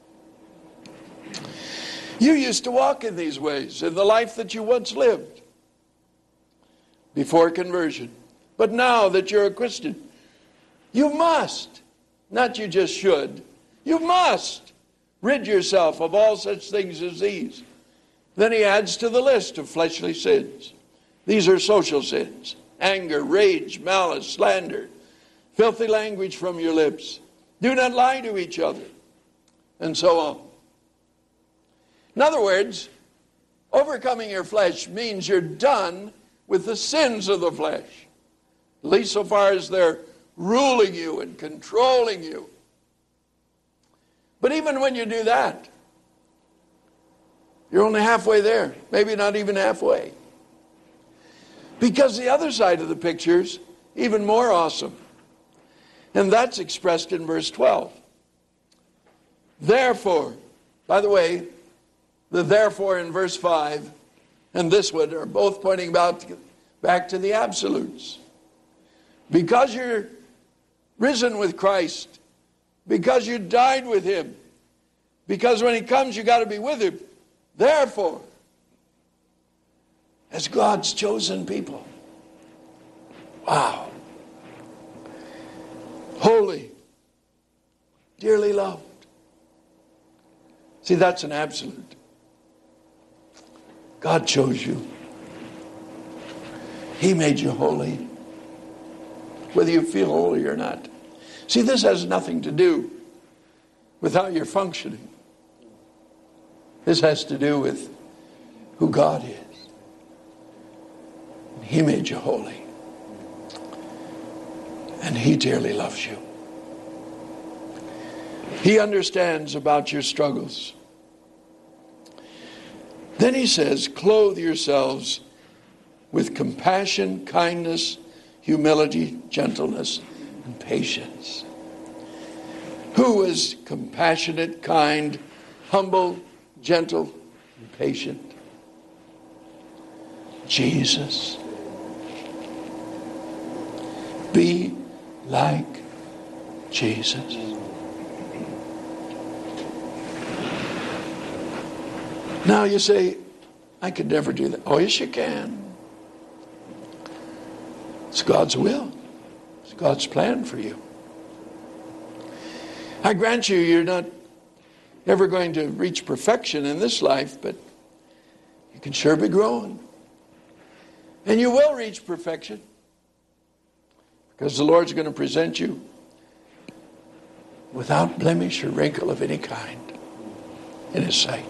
You used to walk in these ways in the life that you once lived before conversion. But now that you're a Christian, you must, not you just should, you must rid yourself of all such things as these. Then he adds to the list of fleshly sins. These are social sins. Anger, rage, malice, slander, filthy language from your lips. Do not lie to each other. And so on. In other words, overcoming your flesh means you're done with the sins of the flesh. At least so far as they're ruling you and controlling you. But even when you do that, you're only halfway there. Maybe not even halfway. Because the other side of the picture's even more awesome. And that's expressed in verse twelve. Therefore, by the way, the therefore in verse five and this one are both pointing about back to the absolutes. Because you're risen with Christ, because you died with him, because when he comes you got to be with him. Therefore, as God's chosen people, wow, holy, dearly loved. See, that's an absolute. God chose you. He made you holy, whether you feel holy or not. See, this has nothing to do with how you're functioning. This has to do with who God is. He made you holy. And he dearly loves you. He understands about your struggles. Then he says, clothe yourselves with compassion, kindness, humility, gentleness, and patience. Who is compassionate, kind, humble, gentle, and patient? Jesus. Be like Jesus. Now you say, I could never do that. Oh, yes, you can. It's God's will. It's God's plan for you. I grant you, you're not ever going to reach perfection in this life, but you can sure be growing. And you will reach perfection. Because the Lord's going to present you without blemish or wrinkle of any kind in his sight.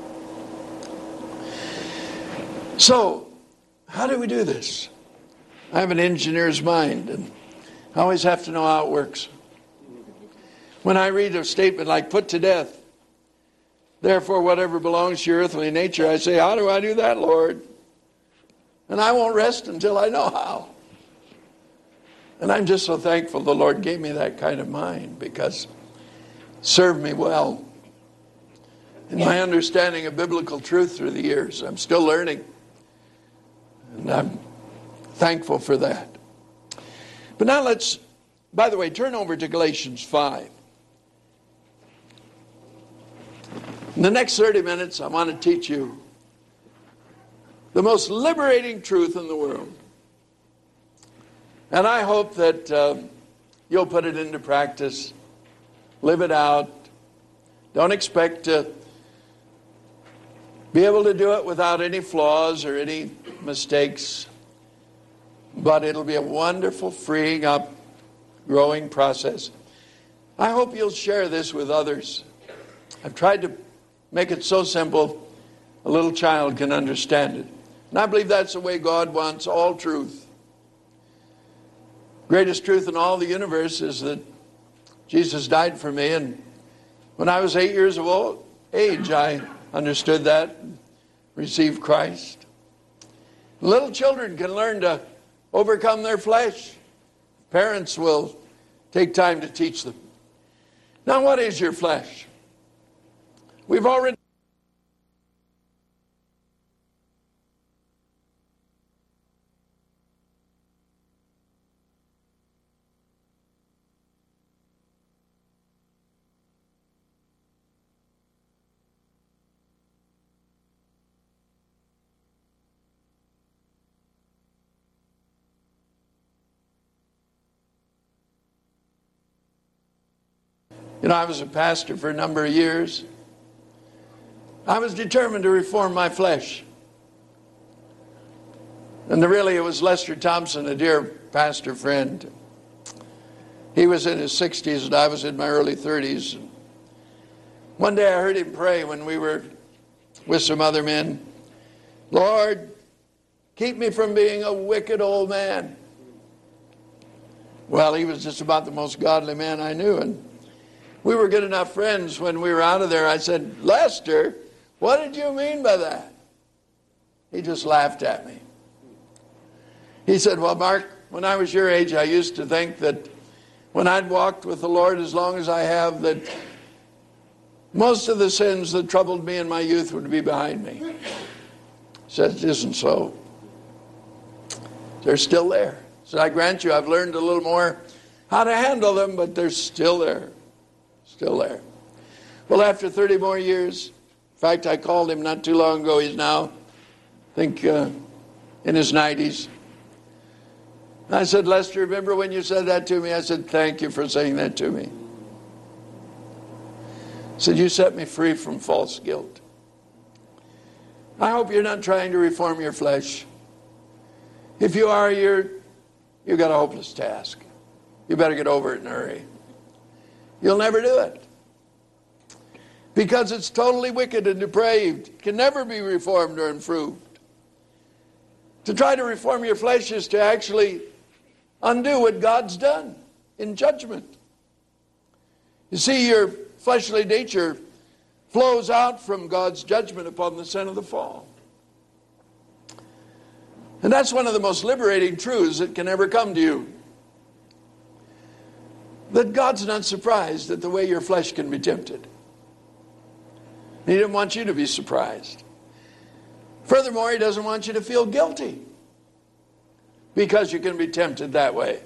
So, how do we do this? I have an engineer's mind, and I always have to know how it works. When I read a statement like, put to death, therefore whatever belongs to your earthly nature, I say, how do I do that, Lord? And I won't rest until I know how. And I'm just so thankful the Lord gave me that kind of mind, because it served me well in my understanding of biblical truth through the years. I'm still learning. And I'm thankful for that. But now let's, by the way, turn over to Galatians five. In the next thirty minutes, I want to teach you the most liberating truth in the world. And I hope that uh, you'll put it into practice, live it out. Don't expect to be able to do it without any flaws or any mistakes. But it'll be a wonderful freeing up, growing process. I hope you'll share this with others. I've tried to make it so simple a little child can understand it. And I believe that's the way God wants all truth. Greatest truth in all the universe is that Jesus died for me. And when I was eight years of old, age, I understood that, received Christ. Little children can learn to overcome their flesh. Parents will take time to teach them. Now, what is your flesh? We've already You know, I was a pastor for a number of years. I was determined to reform my flesh. And really, it was Lester Thompson, a dear pastor friend. He was in his sixties and I was in my early thirties. One day I heard him pray when we were with some other men. Lord, keep me from being a wicked old man. Well, he was just about the most godly man I knew. And we were good enough friends when we were out of there. I said, Lester, what did you mean by that? He just laughed at me. He said, well, Mark, when I was your age, I used to think that when I'd walked with the Lord as long as I have, that most of the sins that troubled me in my youth would be behind me. He said, it isn't so. They're still there. So I grant you, I've learned a little more how to handle them, but they're still there. Still there. Well, after thirty more years, in fact, I called him not too long ago. He's now, I think, uh, in his nineties. I said, Lester, remember when you said that to me? I said, thank you for saying that to me. He said, you set me free from false guilt. I hope you're not trying to reform your flesh. If you are, you're, you've got a hopeless task. You better get over it in a hurry. You'll never do it. Because it's totally wicked and depraved. It can never be reformed or improved. To try to reform your flesh is to actually undo what God's done in judgment. You see, your fleshly nature flows out from God's judgment upon the sin of the fall. And that's one of the most liberating truths that can ever come to you. That God's not surprised at the way your flesh can be tempted. He didn't want you to be surprised. Furthermore, he doesn't want you to feel guilty because you can be tempted that way.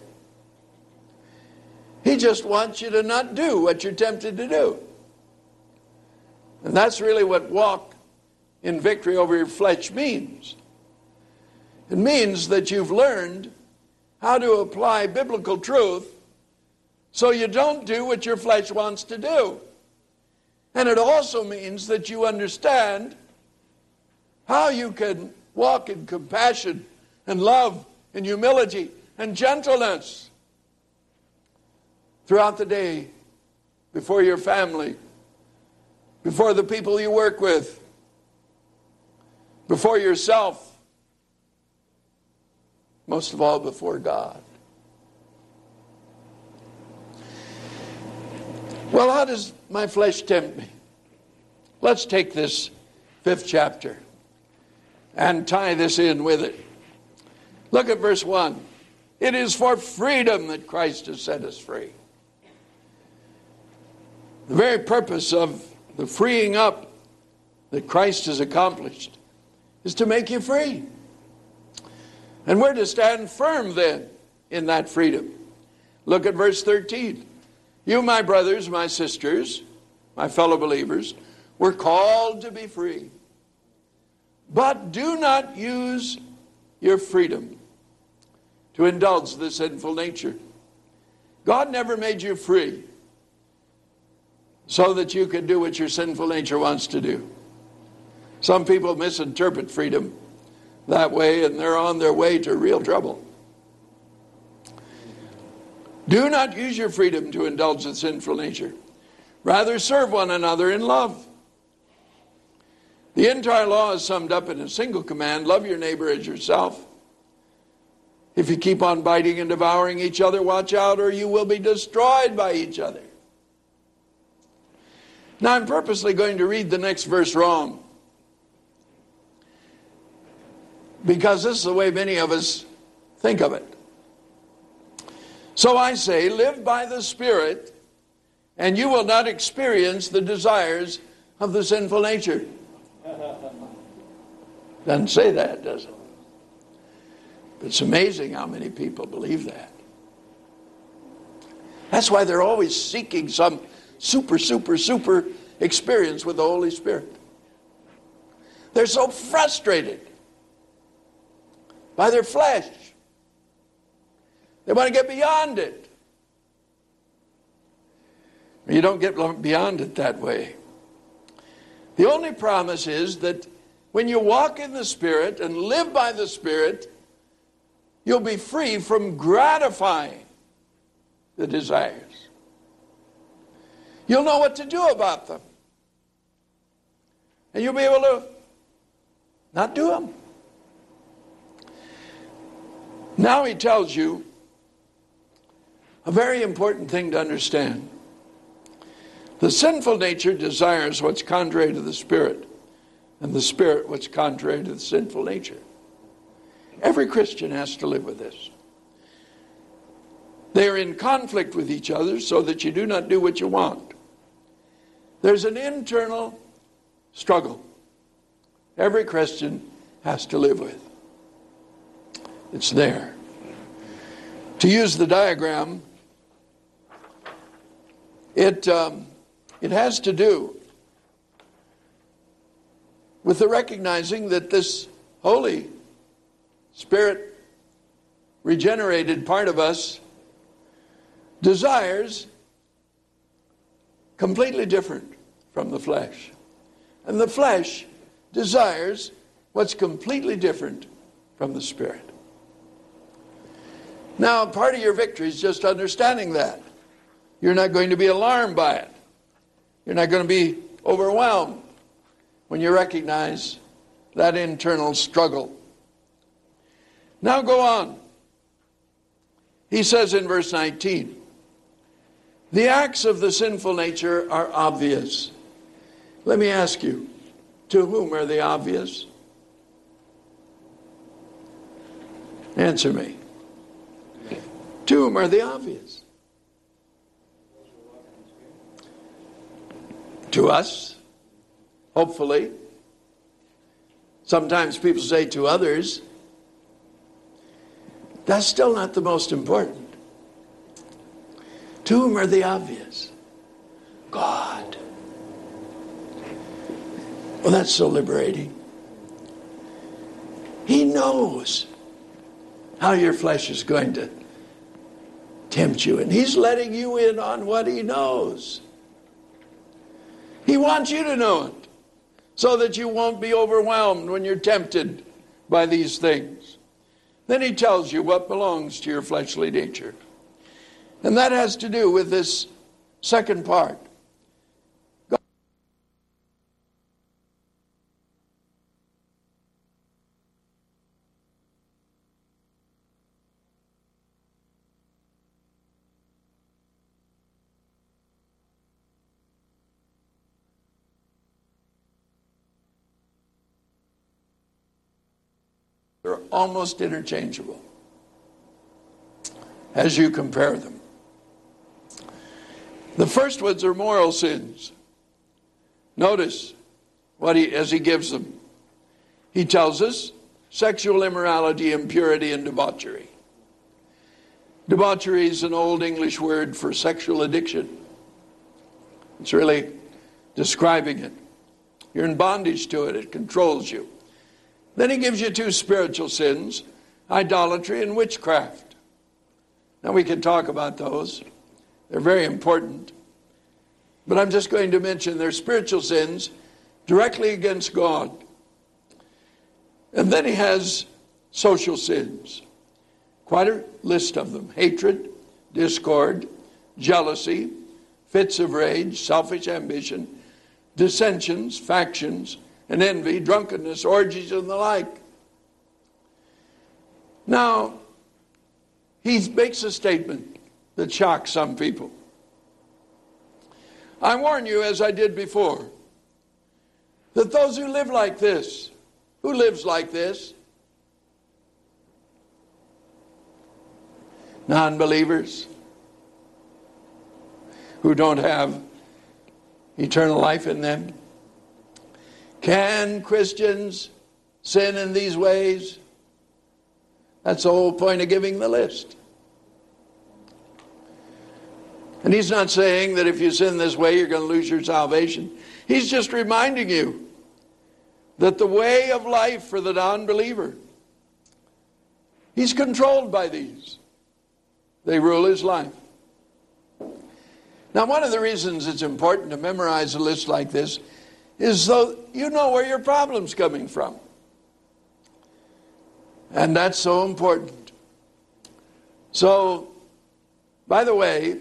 He just wants you to not do what you're tempted to do. And that's really what walk in victory over your flesh means. It means that you've learned how to apply biblical truth so you don't do what your flesh wants to do. And it also means that you understand how you can walk in compassion and love and humility and gentleness throughout the day, before your family, before the people you work with, before yourself, most of all before God. Well, how does my flesh tempt me? Let's take this fifth chapter and tie this in with it. Look at verse one. It is for freedom that Christ has set us free. The very purpose of the freeing up that Christ has accomplished is to make you free. And we're to stand firm then in that freedom. Look at verse thirteen. You, my brothers, my sisters, my fellow believers, We're called to be free. But do not use your freedom to indulge the sinful nature. God never made you free so that you can do what your sinful nature wants to do. Some people misinterpret freedom that way, and they're on their way to real trouble. Do not use your freedom to indulge the sinful nature. Rather, serve one another in love. The entire law is summed up in a single command: love your neighbor as yourself. If you keep on biting and devouring each other, watch out, or you will be destroyed by each other. Now, I'm purposely going to read the next verse wrong, because this is the way many of us think of it. So I say, live by the Spirit, and you will not experience the desires of the sinful nature. Doesn't say that, does it? But it's amazing how many people believe that. That's why they're always seeking some super, super, super experience with the Holy Spirit. They're so frustrated by their flesh. They want to get beyond it. You don't get beyond it that way. The only promise is that when you walk in the Spirit and live by the Spirit, you'll be free from gratifying the desires. You'll know what to do about them. And you'll be able to not do them. Now he tells you a very important thing to understand. The sinful nature desires what's contrary to the Spirit, and the Spirit what's contrary to the sinful nature. Every Christian has to live with this. They are in conflict with each other so that you do not do what you want. There's an internal struggle every Christian has to live with. It's there. To use the diagram, it, um, it has to do with the recognizing that this Holy Spirit regenerated part of us desires completely different from the flesh. And the flesh desires what's completely different from the Spirit. Now, part of your victory is just understanding that. You're not going to be alarmed by it. You're not going to be overwhelmed when you recognize that internal struggle. Now go on. He says in verse nineteen, the acts of the sinful nature are obvious. Let me ask you, to whom are they obvious? Answer me. To whom are they obvious? To us, hopefully. Sometimes people say to others. That's still not the most important. To whom are they obvious? God. Well, that's so liberating. He knows how your flesh is going to tempt you, and he's letting you in on what he knows. He wants you to know it so that you won't be overwhelmed when you're tempted by these things. Then he tells you what belongs to your fleshly nature. And that has to do with this second part. God They're almost interchangeable as you compare them. The first ones are moral sins. Notice what he, as he gives them. He tells us sexual immorality, impurity, and debauchery. Debauchery is an old English word for sexual addiction. It's really describing it. You're in bondage to it. It controls you. Then he gives you two spiritual sins, idolatry and witchcraft. Now we can talk about those. They're very important. But I'm just going to mention they're spiritual sins directly against God. And then he has social sins. Quite a list of them. Hatred, discord, jealousy, fits of rage, selfish ambition, dissensions, factions, and envy, drunkenness, orgies, and the like. Now, he makes a statement that shocks some people. I warn you, as I did before, that those who live like this, who lives like this? Non-believers who don't have eternal life in them. Can Christians sin in these ways? That's the whole point of giving the list. And he's not saying that if you sin this way, you're going to lose your salvation. He's just reminding you that the way of life for the non-believer, he's controlled by these. They rule his life. Now, one of the reasons it's important to memorize a list like this is so you know where your problem's coming from. And that's so important. So, by the way,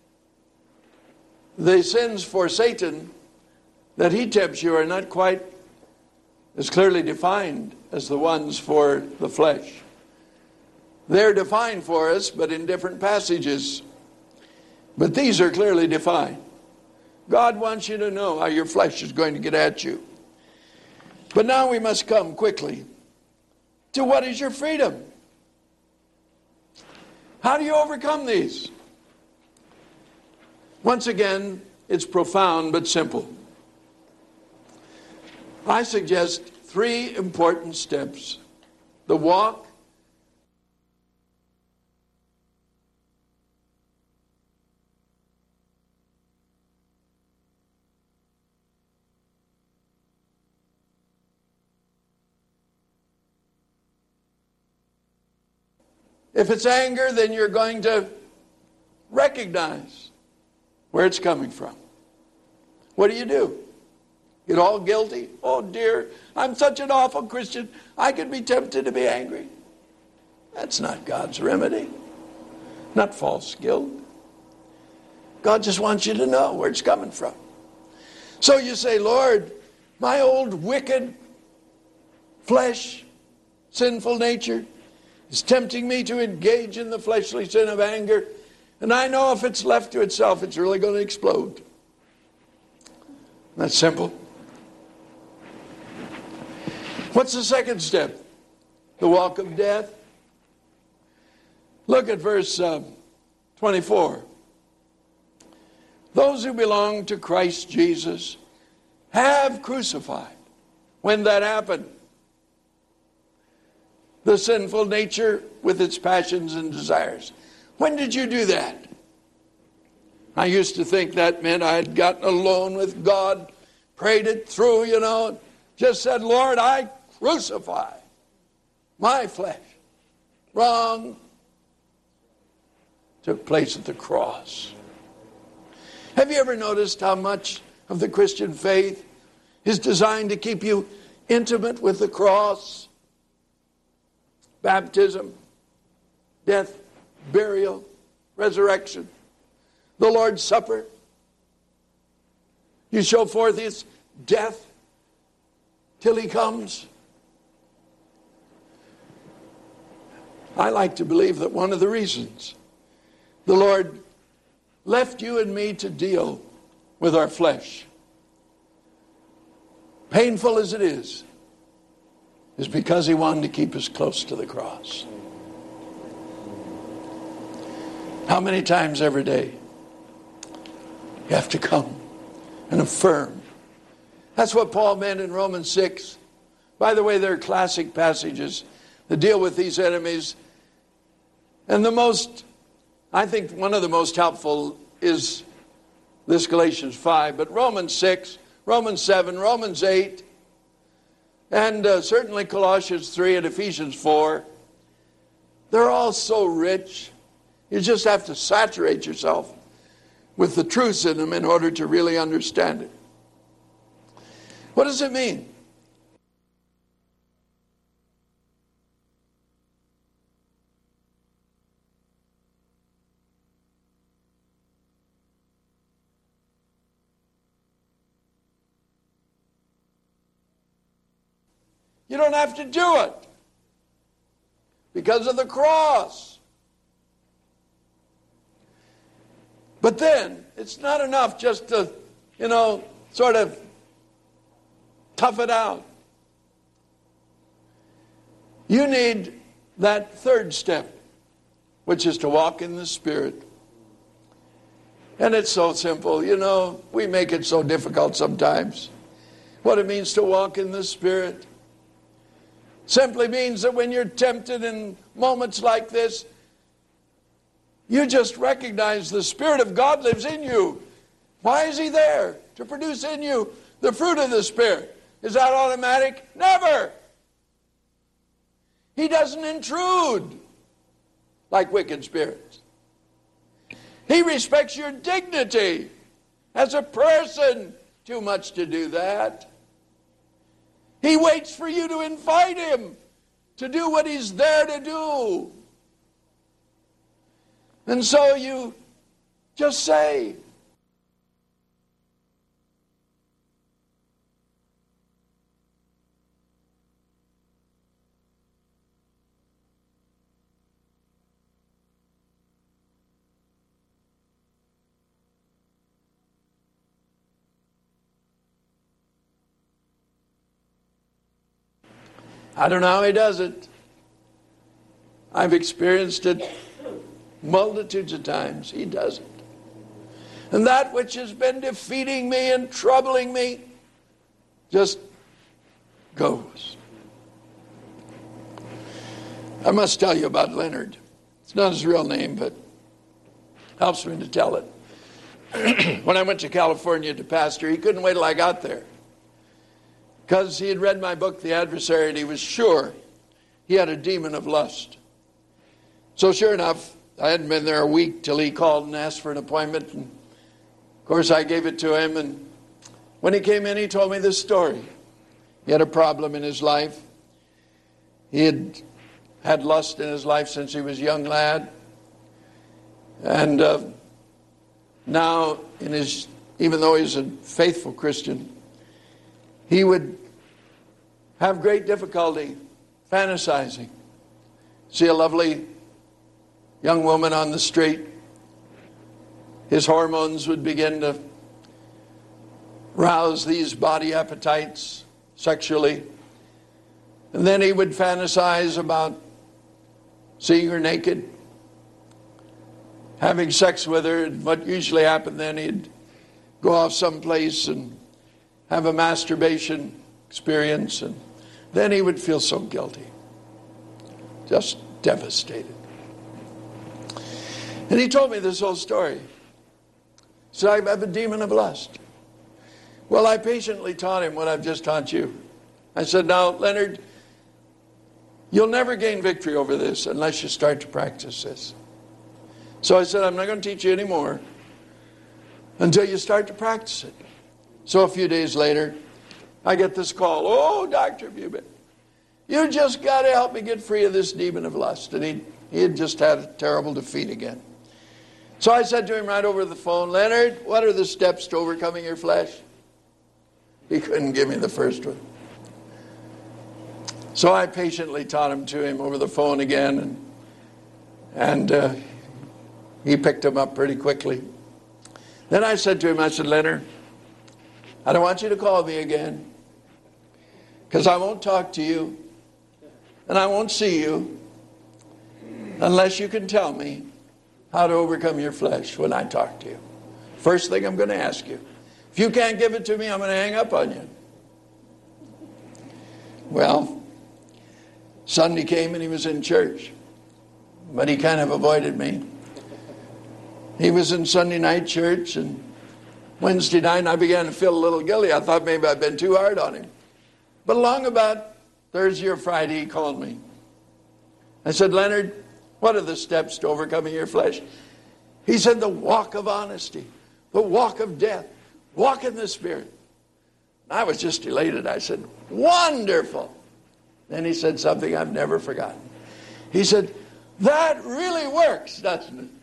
the sins for Satan that he tempts you are not quite as clearly defined as the ones for the flesh. They're defined for us, but in different passages. But these are clearly defined. God wants you to know how your flesh is going to get at you. But now we must come quickly to what is your freedom. How do you overcome these? Once again, it's profound but simple. I suggest three important steps. The walk, if it's anger, then you're going to recognize where it's coming from. What do you do? Get all guilty? Oh dear, I'm such an awful Christian. I could be tempted to be angry. That's not God's remedy. Not false guilt. God just wants you to know where it's coming from. So you say, Lord, my old wicked flesh, sinful nature is tempting me to engage in the fleshly sin of anger. And I know if it's left to itself, it's really going to explode. That's simple. What's the second step? The walk of death. Look at verse uh, twenty-four. Those who belong to Christ Jesus have crucified. When that happened, the sinful nature with its passions and desires. When did you do that? I used to think that meant I had gotten alone with God, prayed it through, you know, just said, Lord, I crucify my flesh. Wrong. Took place at the cross. Have you ever noticed how much of the Christian faith is designed to keep you intimate with the cross? Baptism, death, burial, resurrection, the Lord's Supper. You show forth his death till he comes. I like to believe that one of the reasons the Lord left you and me to deal with our flesh, painful as it is, is because he wanted to keep us close to the cross. How many times every day you have to come and affirm? That's what Paul meant in Romans six. By the way, there are classic passages that deal with these enemies. And the most, I think one of the most helpful is this Galatians five. But Romans six, Romans seven, Romans eight, and uh, certainly Colossians three and Ephesians four. They're all so rich. You just have to saturate yourself with the truths in them in order to really understand it. What does it mean? You don't have to do it because of the cross. But then, it's not enough just to, you know, sort of tough it out. You need that third step, which is to walk in the Spirit. And it's so simple. You know, we make it so difficult sometimes. What it means to walk in the Spirit simply means that when you're tempted in moments like this, you just recognize the Spirit of God lives in you. Why is He there? To produce in you the fruit of the Spirit. Is that automatic? Never. He doesn't intrude like wicked spirits. He respects your dignity as a person. Too much to do that. He waits for you to invite Him to do what He's there to do. And so you just say, I don't know how He does it. I've experienced it multitudes of times. He does it. And that which has been defeating me and troubling me just goes. I must tell you about Leonard. It's not his real name, but helps me to tell it. When I went to California to pastor, he couldn't wait till I got there, because he had read my book, The Adversary, and he was sure he had a demon of lust. So sure enough, I hadn't been there a week till he called and asked for an appointment. And of course, I gave it to him. And when he came in, he told me this story. He had a problem in his life. He had had lust in his life since he was a young lad. And uh, now, in his, even though he's a faithful Christian, he would have great difficulty fantasizing. See a lovely young woman on the street, his hormones would begin to rouse these body appetites sexually. And then he would fantasize about seeing her naked, having sex with her. And what usually happened then, he'd go off someplace and have a masturbation experience, and then he would feel so guilty, just devastated. And he told me this whole story. He said, I have a demon of lust. Well, I patiently taught him what I've just taught you. I said, now, Leonard, you'll never gain victory over this unless you start to practice this. So I said, I'm not going to teach you anymore until you start to practice it. So a few days later, I get this call. Oh, Doctor Bubick, you just got to help me get free of this demon of lust. And he, he had just had a terrible defeat again. So I said to him right over the phone, Leonard, what are the steps to overcoming your flesh? He couldn't give me the first one. So I patiently taught him to him over the phone again, and, and uh, he picked him up pretty quickly. Then I said to him, I said, Leonard, I don't want you to call me again, because I won't talk to you, and I won't see you, unless you can tell me how to overcome your flesh when I talk to you. First thing I'm going to ask you. If you can't give it to me, I'm going to hang up on you. Well, Sunday came and he was in church, but he kind of avoided me. He was in Sunday night church, and Wednesday night, I began to feel a little guilty. I thought maybe I'd been too hard on him. But along about Thursday or Friday, he called me. I said, Leonard, what are the steps to overcoming your flesh? He said, the walk of honesty, the walk of death, walk in the Spirit. I was just elated. I said, wonderful. Then he said something I've never forgotten. He said, that really works, doesn't it?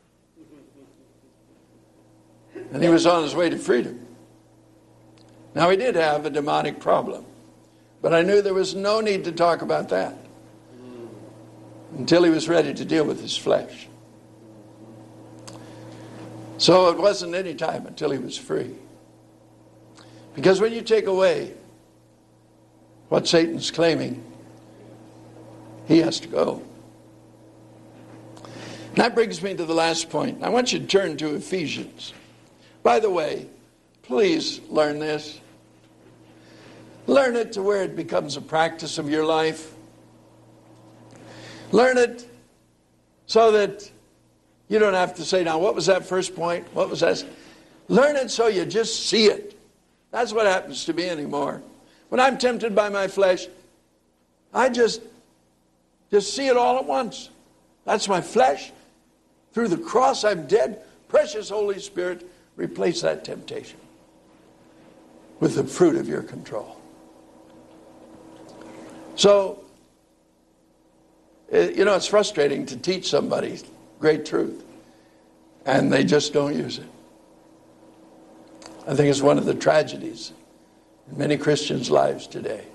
And he was on his way to freedom. Now, he did have a demonic problem, but I knew there was no need to talk about that until he was ready to deal with his flesh. So it wasn't any time until he was free. Because when you take away what Satan's claiming, he has to go. And that brings me to the last point. I want you to turn to Ephesians. By the way, please learn this. Learn it to where it becomes a practice of your life. Learn it so that you don't have to say, now, what was that first point? What was that? Learn it so you just see it. That's what happens to me anymore. When I'm tempted by my flesh, I just, just see it all at once. That's my flesh. Through the cross, I'm dead. Precious Holy Spirit, replace that temptation with the fruit of your control. So, you know, it's frustrating to teach somebody great truth, and they just don't use it. I think it's one of the tragedies in many Christians' lives today.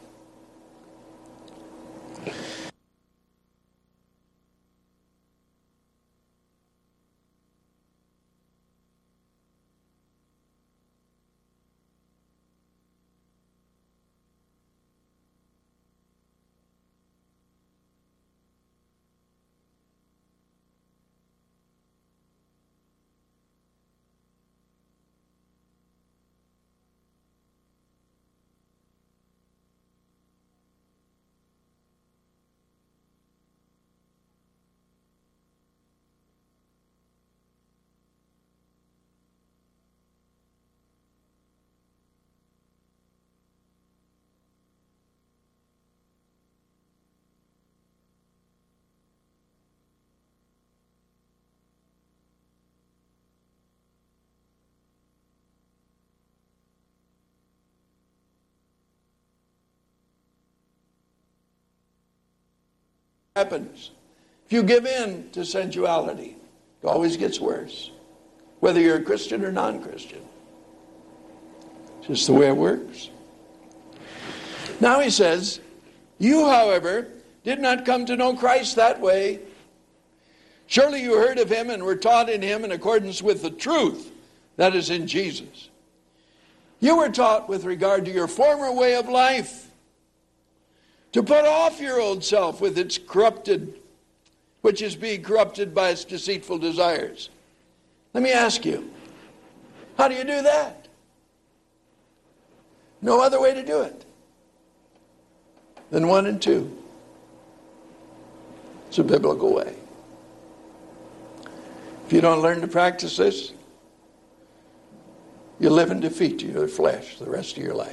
Happens. If you give in to sensuality, it always gets worse, whether you're a Christian or non-Christian. It's just the way it works. Now he says, you, however, did not come to know Christ that way. Surely you heard of him and were taught in him in accordance with the truth that is in Jesus. You were taught with regard to your former way of life, to put off your old self with its corrupted, which is being corrupted by its deceitful desires. Let me ask you, how do you do that? No other way to do it than one and two. It's a biblical way. If you don't learn to practice this, you live in defeat to your flesh the rest of your life.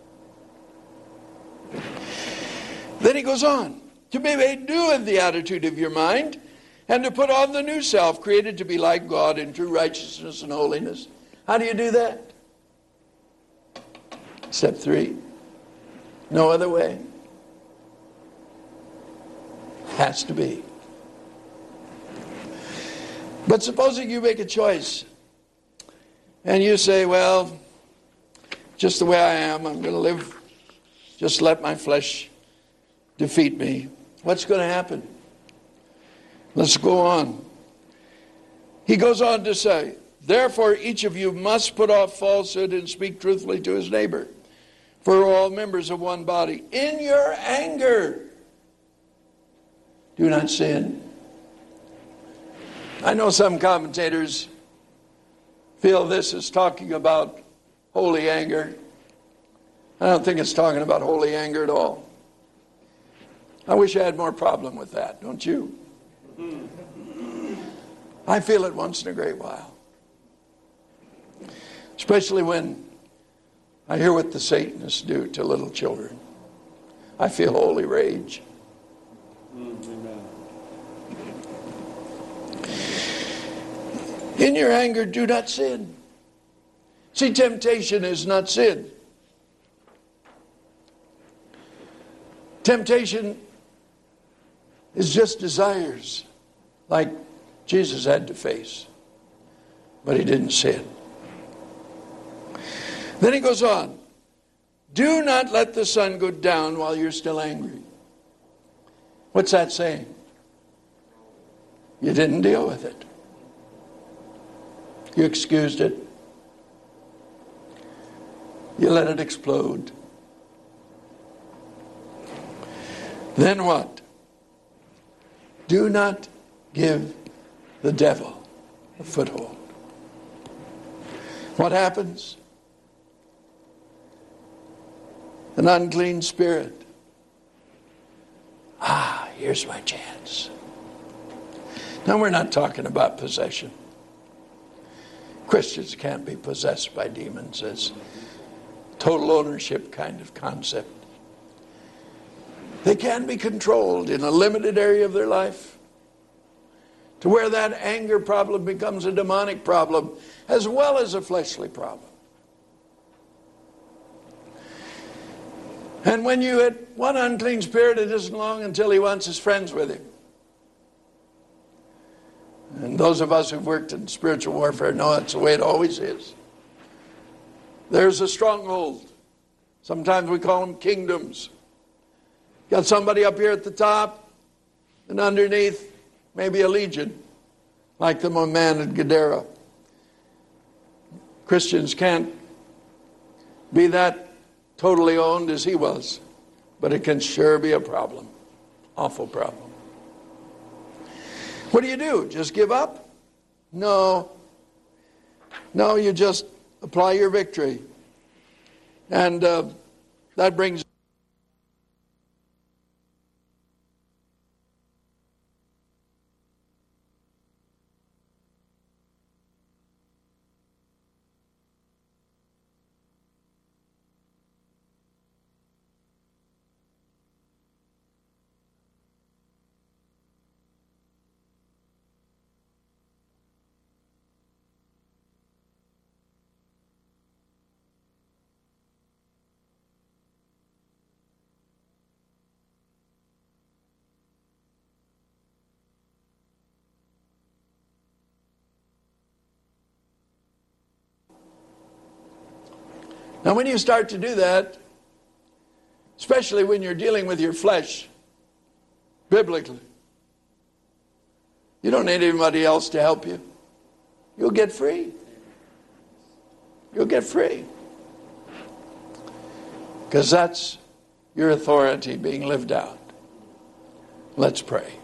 Then he goes on, to be made new in the attitude of your mind, and to put on the new self, created to be like God in true righteousness and holiness. How do you do that? Step three. No other way. Has to be. But supposing you make a choice, and you say, well, just the way I am, I'm going to live, just let my flesh defeat me. What's going to happen? Let's go on. He goes on to say, therefore each of you must put off falsehood and speak truthfully to his neighbor, for we're all members of one body. In your anger, do not sin. I know some commentators feel this is talking about holy anger. I don't think it's talking about holy anger at all. I wish I had more problem with that, don't you? I feel it once in a great while. Especially when I hear what the Satanists do to little children. I feel holy rage. Amen. In your anger, do not sin. See, temptation is not sin. Temptation is just desires, like Jesus had to face. But he didn't sin. Then he goes on. Do not let the sun go down while you're still angry. What's that saying? You didn't deal with it. You excused it. You let it explode. Then what? Do not give the devil a foothold. What happens? An unclean spirit. Ah, here's my chance. Now, we're not talking about possession. Christians can't be possessed by demons as total ownership kind of concept. They can be controlled in a limited area of their life to where that anger problem becomes a demonic problem as well as a fleshly problem. And when you hit one unclean spirit, it isn't long until he wants his friends with him. And those of us who've worked in spiritual warfare know that's the way it always is. There's a stronghold. Sometimes we call them kingdoms. Got somebody up here at the top, and underneath, maybe a legion, like the man at Gadara. Christians can't be that totally owned as he was, but it can sure be a problem. Awful problem. What do you do? Just give up? No. No, you just apply your victory. And uh, that brings Now, when you start to do that, especially when you're dealing with your flesh, biblically, you don't need anybody else to help you. You'll get free. You'll get free. Because that's your authority being lived out. Let's pray.